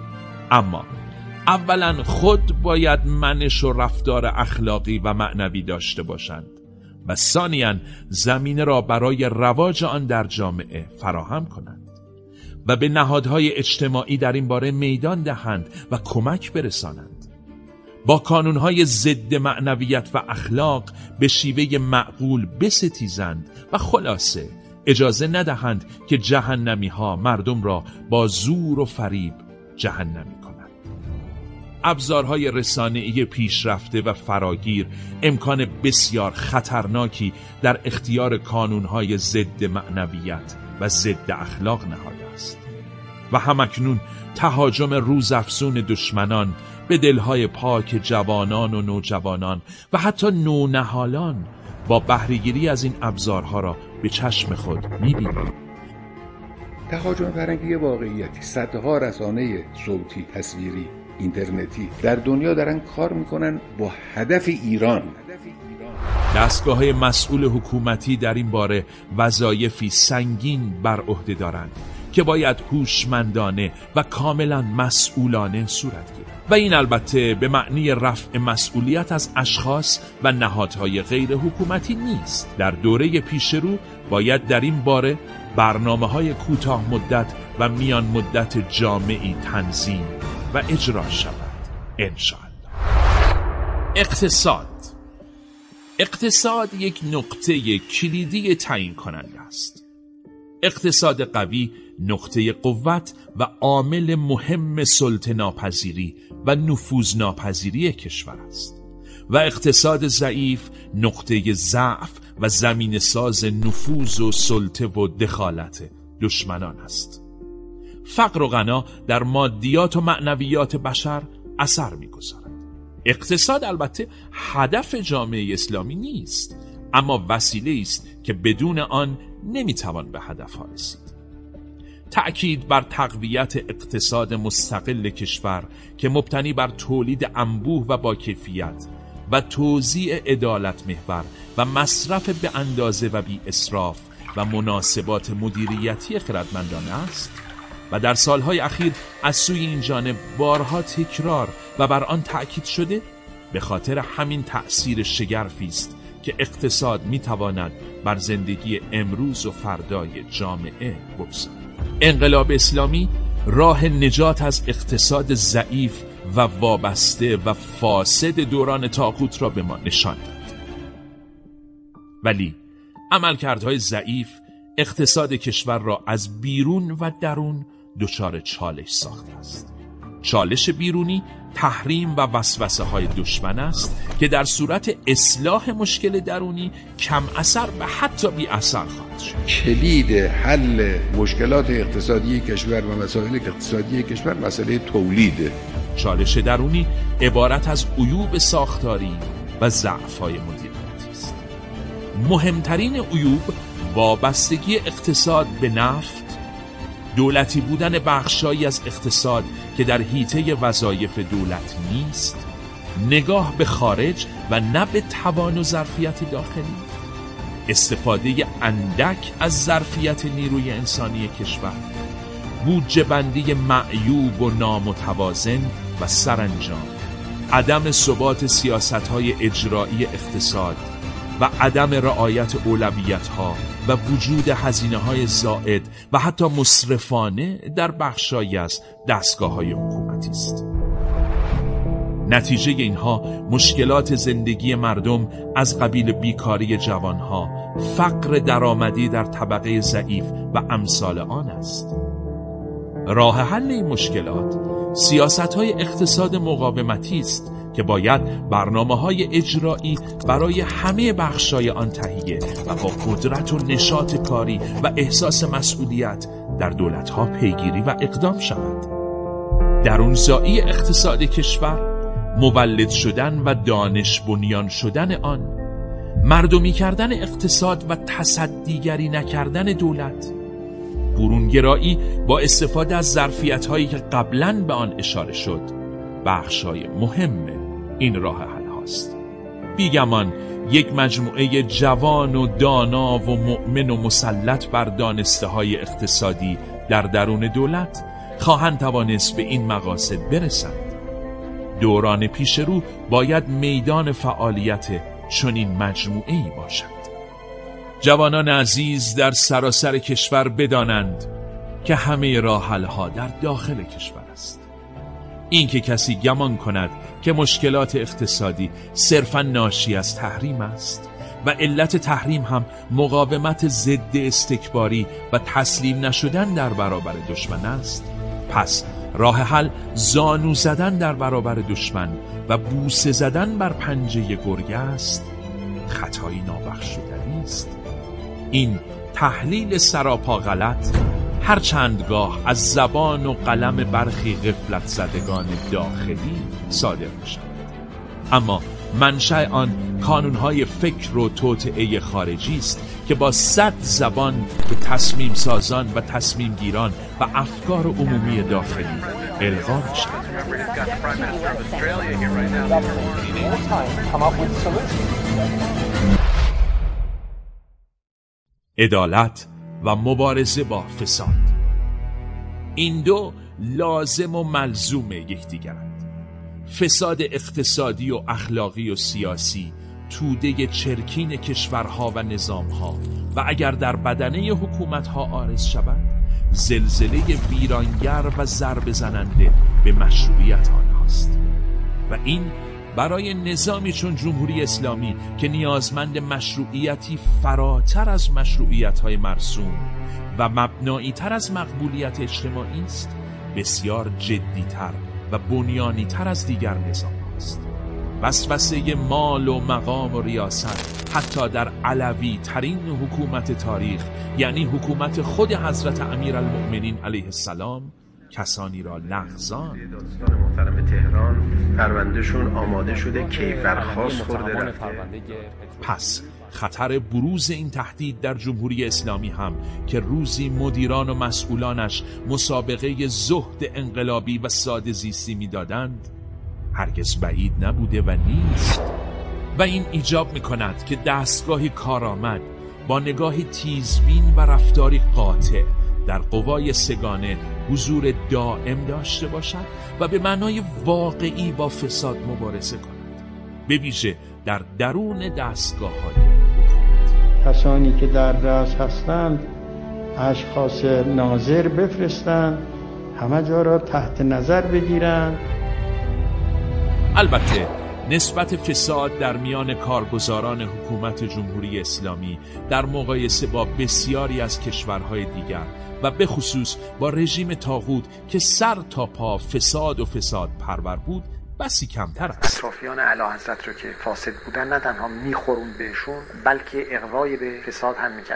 اما اولا خود باید منش و رفتار اخلاقی و معنوی داشته باشند و ثانیاً زمینه را برای رواج آن در جامعه فراهم کنند و به نهادهای اجتماعی در این باره میدان دهند و کمک برسانند. با کانونهای ضد معنویت و اخلاق به شیوه معقول بستیزند و خلاصه اجازه ندهند که جهنمی‌ها مردم را با زور و فریب جهنمی کنند. ابزارهای رسانه‌ای پیشرفته و فراگیر امکان بسیار خطرناکی در اختیار کانونهای ضد معنویت و ضد اخلاق نهاده است و همکنون تهاجم روزافزون دشمنان به دلهای پاک جوانان و نوجوانان و حتی نونهالان با بهره‌گیری از این ابزارها را به چشم خود می‌بینیم. تهاجم فرهنگی واقعیتی، صدها رسانه صوتی، تصویری، اینترنتی در دنیا دارن کار میکنن با هدف ایران. دستگاه‌های مسئول حکومتی در این باره وظایفی سنگین بر عهده دارند که باید هوشمندانه و کاملا مسئولانه صورت گیرد و این البته به معنی رفع مسئولیت از اشخاص و نهادهای غیر حکومتی نیست. در دوره پیش رو باید در این باره برنامه‌های کوتاه مدت و میان مدت جامعی تنظیم و اجرا شود انشاءالله. اقتصاد یک نقطه کلیدی تعیین کننده است. اقتصاد قوی نقطه قوت و عامل مهم سلطه‌ناپذیری و نفوذناپذیری کشور است و اقتصاد ضعیف نقطه ضعف و زمین ساز نفوذ و سلطه و دخالت دشمنان است. فقر و غنا در مادیات و معنویات بشر اثر می‌گذارد. اقتصاد البته هدف جامعه اسلامی نیست، اما وسیله است که بدون آن نمیتوان به هدفها رسید. تأکید بر تقویت اقتصاد مستقل کشور که مبتنی بر تولید انبوه و با کیفیت و توزیع عدالت محور و مصرف به اندازه و بی اسراف و مناسبات مدیریتی خردمندانه است و در سالهای اخیر از سوی این جانب بارها تکرار و بر آن تأکید شده، به خاطر همین تأثیر شگرفی است که اقتصاد میتواند بر زندگی امروز و فردای جامعه بگذارد. انقلاب اسلامی راه نجات از اقتصاد ضعیف و وابسته و فاسد دوران طاغوت را به ما نشان داد. ولی عملکردهای ضعیف اقتصاد کشور را از بیرون و درون دچار چالش ساخته است. چالش بیرونی تحریم و وسوسه های دشمن است که در صورت اصلاح مشکل درونی کم اثر و حتی بی اثر خواهد شد. کلید حل مشکلات اقتصادی کشور و مسائل اقتصادی کشور مسئله تولیده. چالش درونی عبارت از عیوب ساختاری و ضعف‌های مدیریتی است. مهمترین عیوب وابستگی اقتصاد به نفت، دولتی بودن بخشایی از اقتصاد که در حیطه وظایف دولت نیست، نگاه به خارج و نه به توان و ظرفیت داخلی، استفاده اندک از ظرفیت نیروی انسانی کشور، بودجه بندی معیوب و نامتوازن و سرانجام عدم ثبات سیاست‌های اجرایی اقتصاد و عدم رعایت اولویت‌ها و وجود هزینه‌های زائد و حتی مسرفانه در بخشایی از دستگاه‌های حکومتی است. نتیجه اینها مشکلات زندگی مردم از قبیل بیکاری جوانها، فقر درآمدی در طبقه ضعیف و امثال آن است. راه حل این مشکلات سیاست‌های اقتصاد مقاومتی است که باید برنامه‌های اجرایی برای همه بخش‌های آن تهیه و با قدرت و نشاط کاری و احساس مسئولیت در دولت‌ها پیگیری و اقدام شود. درونزایی اقتصاد کشور، مولد شدن و دانش بنیان شدن آن، مردمی کردن اقتصاد و تصدیگری نکردن دولت، برونگرایی با استفاده از ظرفیت‌هایی که قبلاً به آن اشاره شد، بخشای مهم این راه حل هاست. بیگمان یک مجموعه جوان و دانا و مؤمن و مسلط بر دانسته های اقتصادی در درون دولت خواهند توانست به این مقاصد برسند. دوران پیش رو باید میدان فعالیت چنین مجموعه‌ای باشد. جوانان عزیز در سراسر کشور بدانند که همه راه حل‌ها در داخل کشور است. این که کسی گمان کند که مشکلات اقتصادی صرفاً ناشی از تحریم است و علت تحریم هم مقاومت ضد استکباری و تسلیم نشدن در برابر دشمن است، پس راه حل زانو زدن در برابر دشمن و بوسه زدن بر پنجه گرگ است، خطایی نابخشودنی است. این تحلیل سراپا غلط هر چندگاه از زبان و قلم برخی غفلت زدگان داخلی صادر می شود، اما منشأ آن کانونهای فکر و توطئه خارجی است که با 100 زبان به تصمیم سازان و تصمیم گیران و افکار عمومی داخلی القا می شود. عدالت و مبارزه با فساد، این دو لازم و ملزوم یکدیگرند. فساد اقتصادی و اخلاقی و سیاسی توده چرکین کشورها و نظامها و اگر در بدنه حکومتها عارض شود، زلزله ویرانگر و ضربه زننده به مشروعیت آنهاست. و این برای نظامی چون جمهوری اسلامی که نیازمند مشروعیتی فراتر از مشروعیت‌های مرسوم و مبنایی تر از مقبولیت اجتماعی است، بسیار جدی‌تر و بنیانی‌تر از دیگر نظام است. وسوسه مال و مقام و ریاست حتی در علوی ترین حکومت تاریخ، یعنی حکومت خود حضرت امیرالمؤمنین علیه السلام، کسانی را لغزان. دادستان محترم تهران پروندهشون آماده شده کیفرخواست خورده رفته. پس خطر بروز این تهدید در جمهوری اسلامی هم که روزی مدیران و مسئولانش مسابقه زهد انقلابی و ساده زیستی می‌دادند هرگز بعید نبوده و نیست. و این ایجاب می‌کند که دستگاهی کارآمد با نگاهی تیزبین و رفتاری قاطع در قوای سگانه حضور دائم داشته باشد و به معنای واقعی با فساد مبارزه کند، به ویژه در درون دستگاه‌های حکومت. کسانی که در رأس هستند اشخاص ناظر بفرستند، همه جا را تحت نظر بگیرند. البته نسبت فساد در میان کارگزاران حکومت جمهوری اسلامی در مقایسه با بسیاری از کشورهای دیگر و به خصوص با رژیم طاغوت که سر تا پا فساد و فساد پرور بود بسی کمتر است. اطرافیان اعلیحضرت رو که فاسد بودن نه تنها میخورون بهشون، بلکه اغوای به فساد هم میکرد.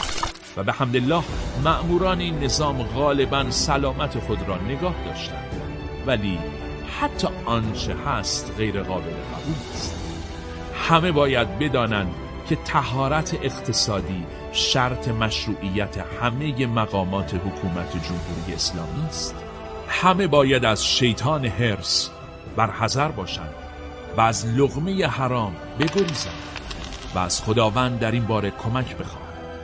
و به حمدالله مأموران این نظام غالبا سلامت خود را نگاه داشتند، ولی حتی آنچه هست غیر قابل قبول است. همه باید بدانند که طهارت اقتصادی شرط مشروعیت همه مقامات حکومت جمهوری اسلامی است. همه باید از شیطان حرص برحذر باشند و از لقمه حرام بگریزند و از خداوند در این باره کمک بخواهند.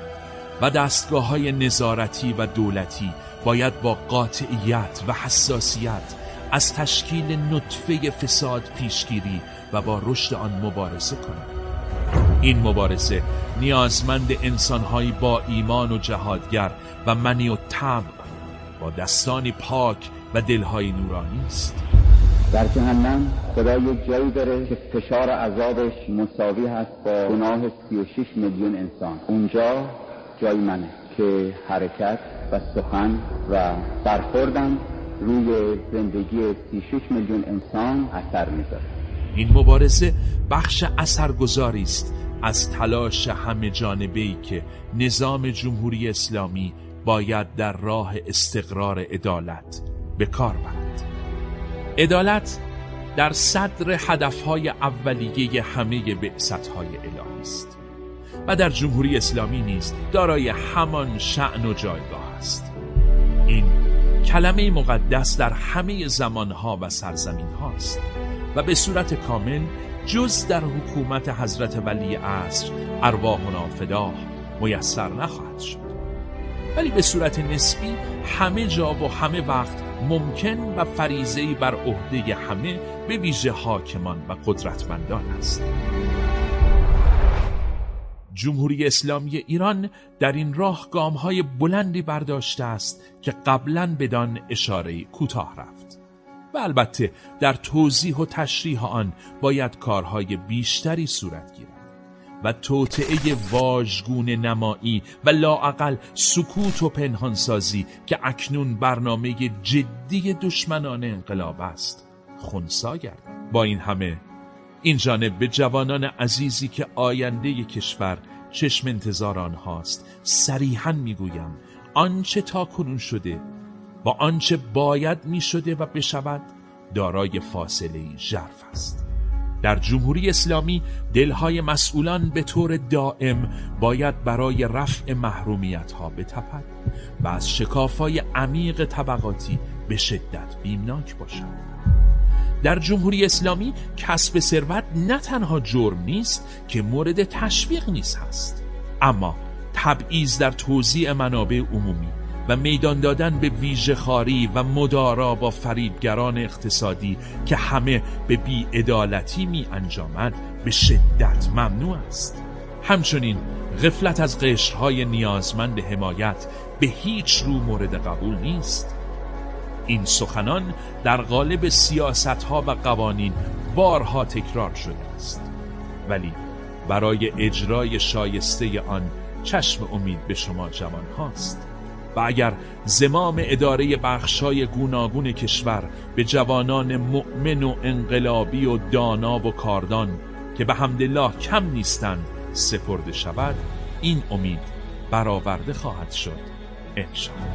و دستگاه‌های نظارتی و دولتی باید با قاطعیت و حساسیت از تشکیل نطفه فساد پیشگیری و با رشد آن مبارزه کنند. این مبارزه نیازمند انسان‌هایی با ایمان و جهادگر و منی و طبع با دستانی پاک و دل‌های نورانی است. در جهنم خدا یک جایی داره که فشار عذابش مساوی هست با گناه 36 میلیون انسان. اونجا جای منه که حرکت و سخن و برخوردم روی زندگی 36 میلیون انسان اثر میذاره. این مبارزه بخش اثرگذاری است از تلاش همه جانبه‌ای که نظام جمهوری اسلامی باید در راه استقرار عدالت به کار برد. عدالت در صدر هدفهای اولیه همه بعثت‌های الهی است و در جمهوری اسلامی نیز دارای همان شأن و جایگاه است. این کلمه مقدس در همه زمانها و سرزمین هاست و به صورت کامل جز در حکومت حضرت ولی عصر ارواحنا فداه میسر نخواهد شد، ولی به صورت نسبی همه جا و همه وقت ممکن و فریضه‌ای بر عهده همه به ویژه حاکمان و قدرتمندان است. جمهوری اسلامی ایران در این راه گام‌های بلندی برداشته است که قبلاً بدان اشاره کوتاه رفت و البته در توضیح و تشریح آن باید کارهای بیشتری صورت گیرد و توطئه واژگون نمایی و لااقل سکوت و پنهانسازی که اکنون برنامه جدی دشمنان انقلاب است خنثی گردد. با این همه این جانب به جوانان عزیزی که آینده کشور چشم انتظار آنهاست صریحاً میگویم آنچه تا کنون شده با آنچه باید می شده و بشود دارای فاصله‌ای ژرف است. در جمهوری اسلامی دلهای مسئولان به طور دائم باید برای رفع محرومیت‌ها بتپد و از شکافای عمیق طبقاتی به شدت بیمناک باشد. در جمهوری اسلامی کسب ثروت نه تنها جرم نیست که مورد تشویق نیز هست، اما تبعیض در توزیع منابع عمومی و میدان دادن به ویژه‌خواری و مدارا با فریبگران اقتصادی که همه به بی‌عدالتی می انجامد به شدت ممنوع است. همچنین غفلت از قشرهای نیازمند حمایت به هیچ رو مورد قبول نیست. این سخنان در قالب سیاست‌ها و قوانین بارها تکرار شده است، ولی برای اجرای شایسته آن چشم امید به شما جوان هاست و اگر زمام اداره بخشای گوناگون کشور به جوانان مؤمن و انقلابی و دانا و کاردان که به حمدالله کم نیستند سپرده شود، این امید برآورده خواهد شد انشاءالله.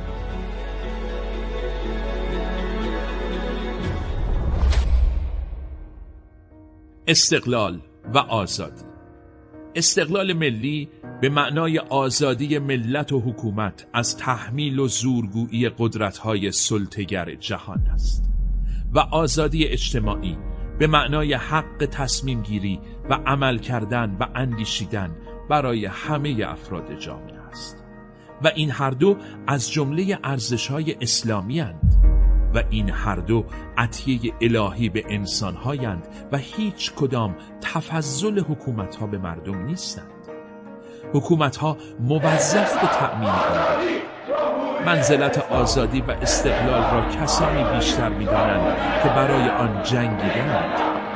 استقلال و آزادی. استقلال ملی به معنای آزادی ملت و حکومت از تحمیل و زورگویی قدرت‌های سلطه‌گر جهان است و آزادی اجتماعی به معنای حق تصمیم گیری و عمل کردن و اندیشیدن برای همه افراد جامعه است و این هر دو از جمله ارزش‌های اسلامی اند و این هر دو عطیه الهی به انسان‌هایند و هیچ کدام تفضل حکومت‌ها به مردم نیستند. حکومت‌ها موظف به تأمین آن منزلت آزادی و استقلال را کسانی بیشتر می‌دانند که برای آن جنگیدند.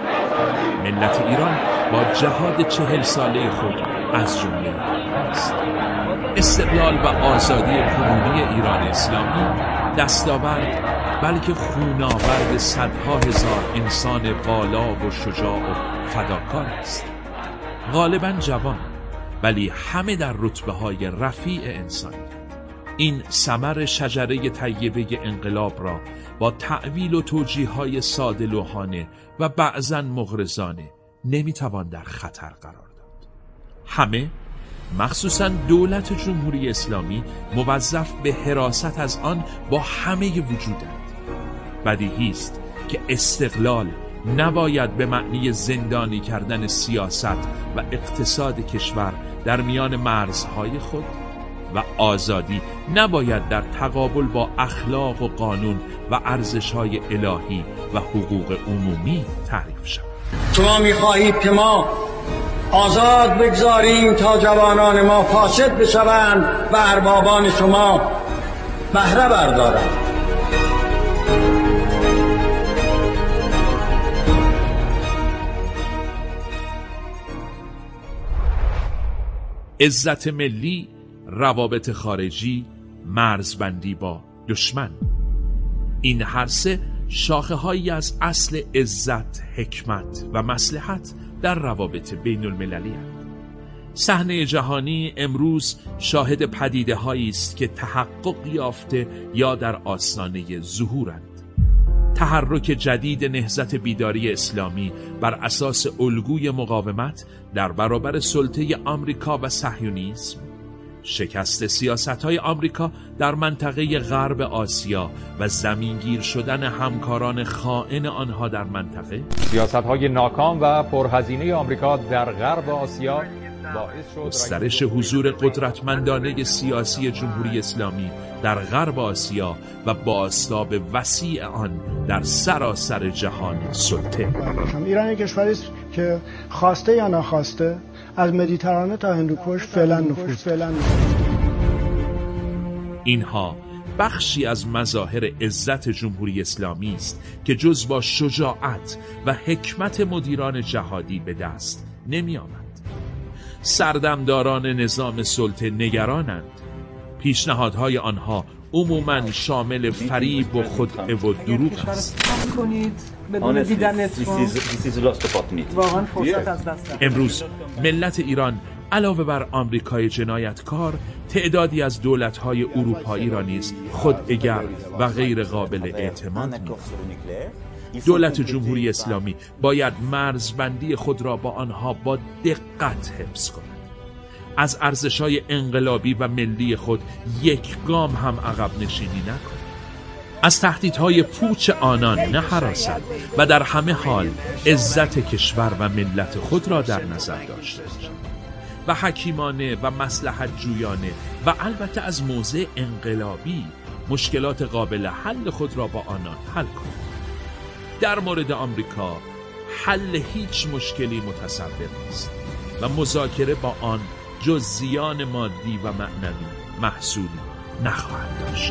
ملت ایران با جهاد 40 ساله خود از جمله است. استقلال و آزادی کنونی ایران اسلامی دستاورد بلکه خوناورد صدها هزار انسان والا و شجاع و فداکار است، غالباً جوان، ولی همه در رتبه‌های رفیع انسانی. این ثمر شجره طیبه انقلاب را با تأویل و توجیه‌های ساده لوحانه و بعضاً مغرضانه نمیتوان در خطر قرار داد. همه، مخصوصاً دولت جمهوری اسلامی، موظف به حراست از آن با همه وجودند. بدیهی است که استقلال نباید به معنی زندانی کردن سیاست و اقتصاد کشور در میان مرزهای خود و آزادی نباید در تقابل با اخلاق و قانون و ارزش‌های الهی و حقوق عمومی تعریف شود. شما می‌خواهید که ما آزاد بگذاریم تا جوانان ما فاسد بشوند و اربابان شما بهره بردارند. عزت ملی، روابط خارجی، مرزبندی با دشمن، این هر سه شاخه هایی از اصل عزت، حکمت و مصلحت در روابط بین المللی هستند. صحنه جهانی امروز شاهد پدیده هایی است که تحقق یافته یا در آستانه ظهورند. تحرک جدید نهضت بیداری اسلامی بر اساس الگوی مقاومت در برابر سلطه آمریکا و صهیونیسم، شکست سیاست‌های آمریکا در منطقه غرب آسیا و زمینگیر شدن همکاران خائن آنها در منطقه، سیاست‌های ناکام و پرهزینه آمریکا در غرب آسیا گسترش حضور قدرتمندانه سیاسی جمهوری اسلامی در غرب آسیا و بازتاب وسیع آن در سراسر جهان سلطه. ایران کشوری است که خواسته یا ناخواسته از مدیترانه تا هندوکش فعلا نفوذ. اینها بخشی از مظاهر عزت جمهوری اسلامی است که جز با شجاعت و حکمت مدیران جهادی به دست نمی آمد. سردمداران نظام سلطه نگرانند. پیشنهادهای آنها عموماً شامل فریب و خدعه و دروغ است. بدون دیدنتون واقعا فرصت از دست. امروز ملت ایران علاوه بر آمریکای جنایتکار، تعدادی از دولت‌های اروپایی را نیز خوداگر و غیر قابل اعتماد می‌دانند. دولت جمهوری اسلامی باید مرزبندی خود را با آنها با دقت حفظ کند. از ارزش‌های انقلابی و ملی خود یک گام هم عقب نشینی نکند. از تهدیدهای پوچ آنان نهراسد و در همه حال عزت کشور و ملت خود را در نظر داشته باشد و حکیمانه و مصلحت جویانه و البته از موضع انقلابی مشکلات قابل حل خود را با آنان حل کند. در مورد آمریکا حل هیچ مشکلی متصور نیست. و مذاکره با آن جز زیان مادی و معنوی محصولی نخواهد داشت.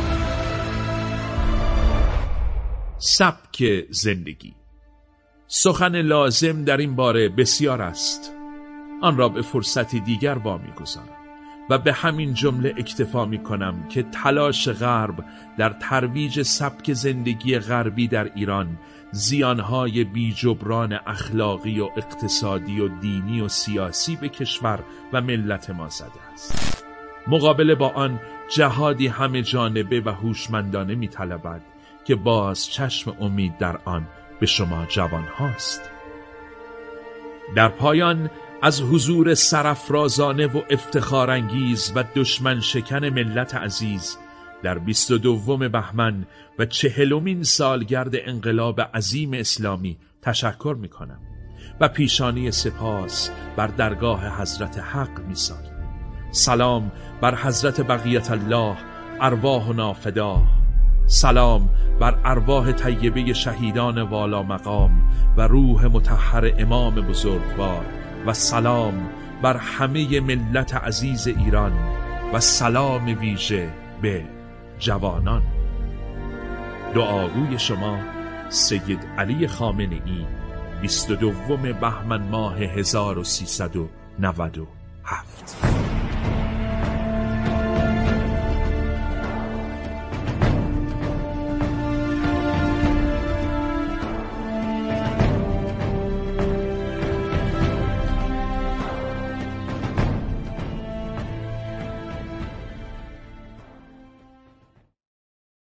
سبک زندگی. سخن لازم در این باره بسیار است، آن را به فرصتی دیگر وامی‌گذارم و به همین جمله اکتفا می‌کنم که تلاش غرب در ترویج سبک زندگی غربی در ایران زیانهای بی‌جبران اخلاقی و اقتصادی و دینی و سیاسی به کشور و ملت ما زده است. مقابل با آن جهادی همه جانبه و هوشمندانه می‌طلبد که باز چشم امید در آن به شما جوان هاست. در پایان از حضور سرافرازانه و افتخارانگیز و دشمن شکن ملت عزیز در 22 بهمن و 40مین سالگرد انقلاب عظیم اسلامی تشکر می کنم و پیشانی سپاس بر درگاه حضرت حق می سازم. سلام بر حضرت بقیت الله ارواحنا فدا. سلام بر ارواح طیبه شهیدان والا مقام و روح مطهر امام بزرگوار و سلام بر همه ملت عزیز ایران و سلام ویژه به جوانان. دعاگوی شما سید علی خامنه‌ای 22 بهمن ماه 1397.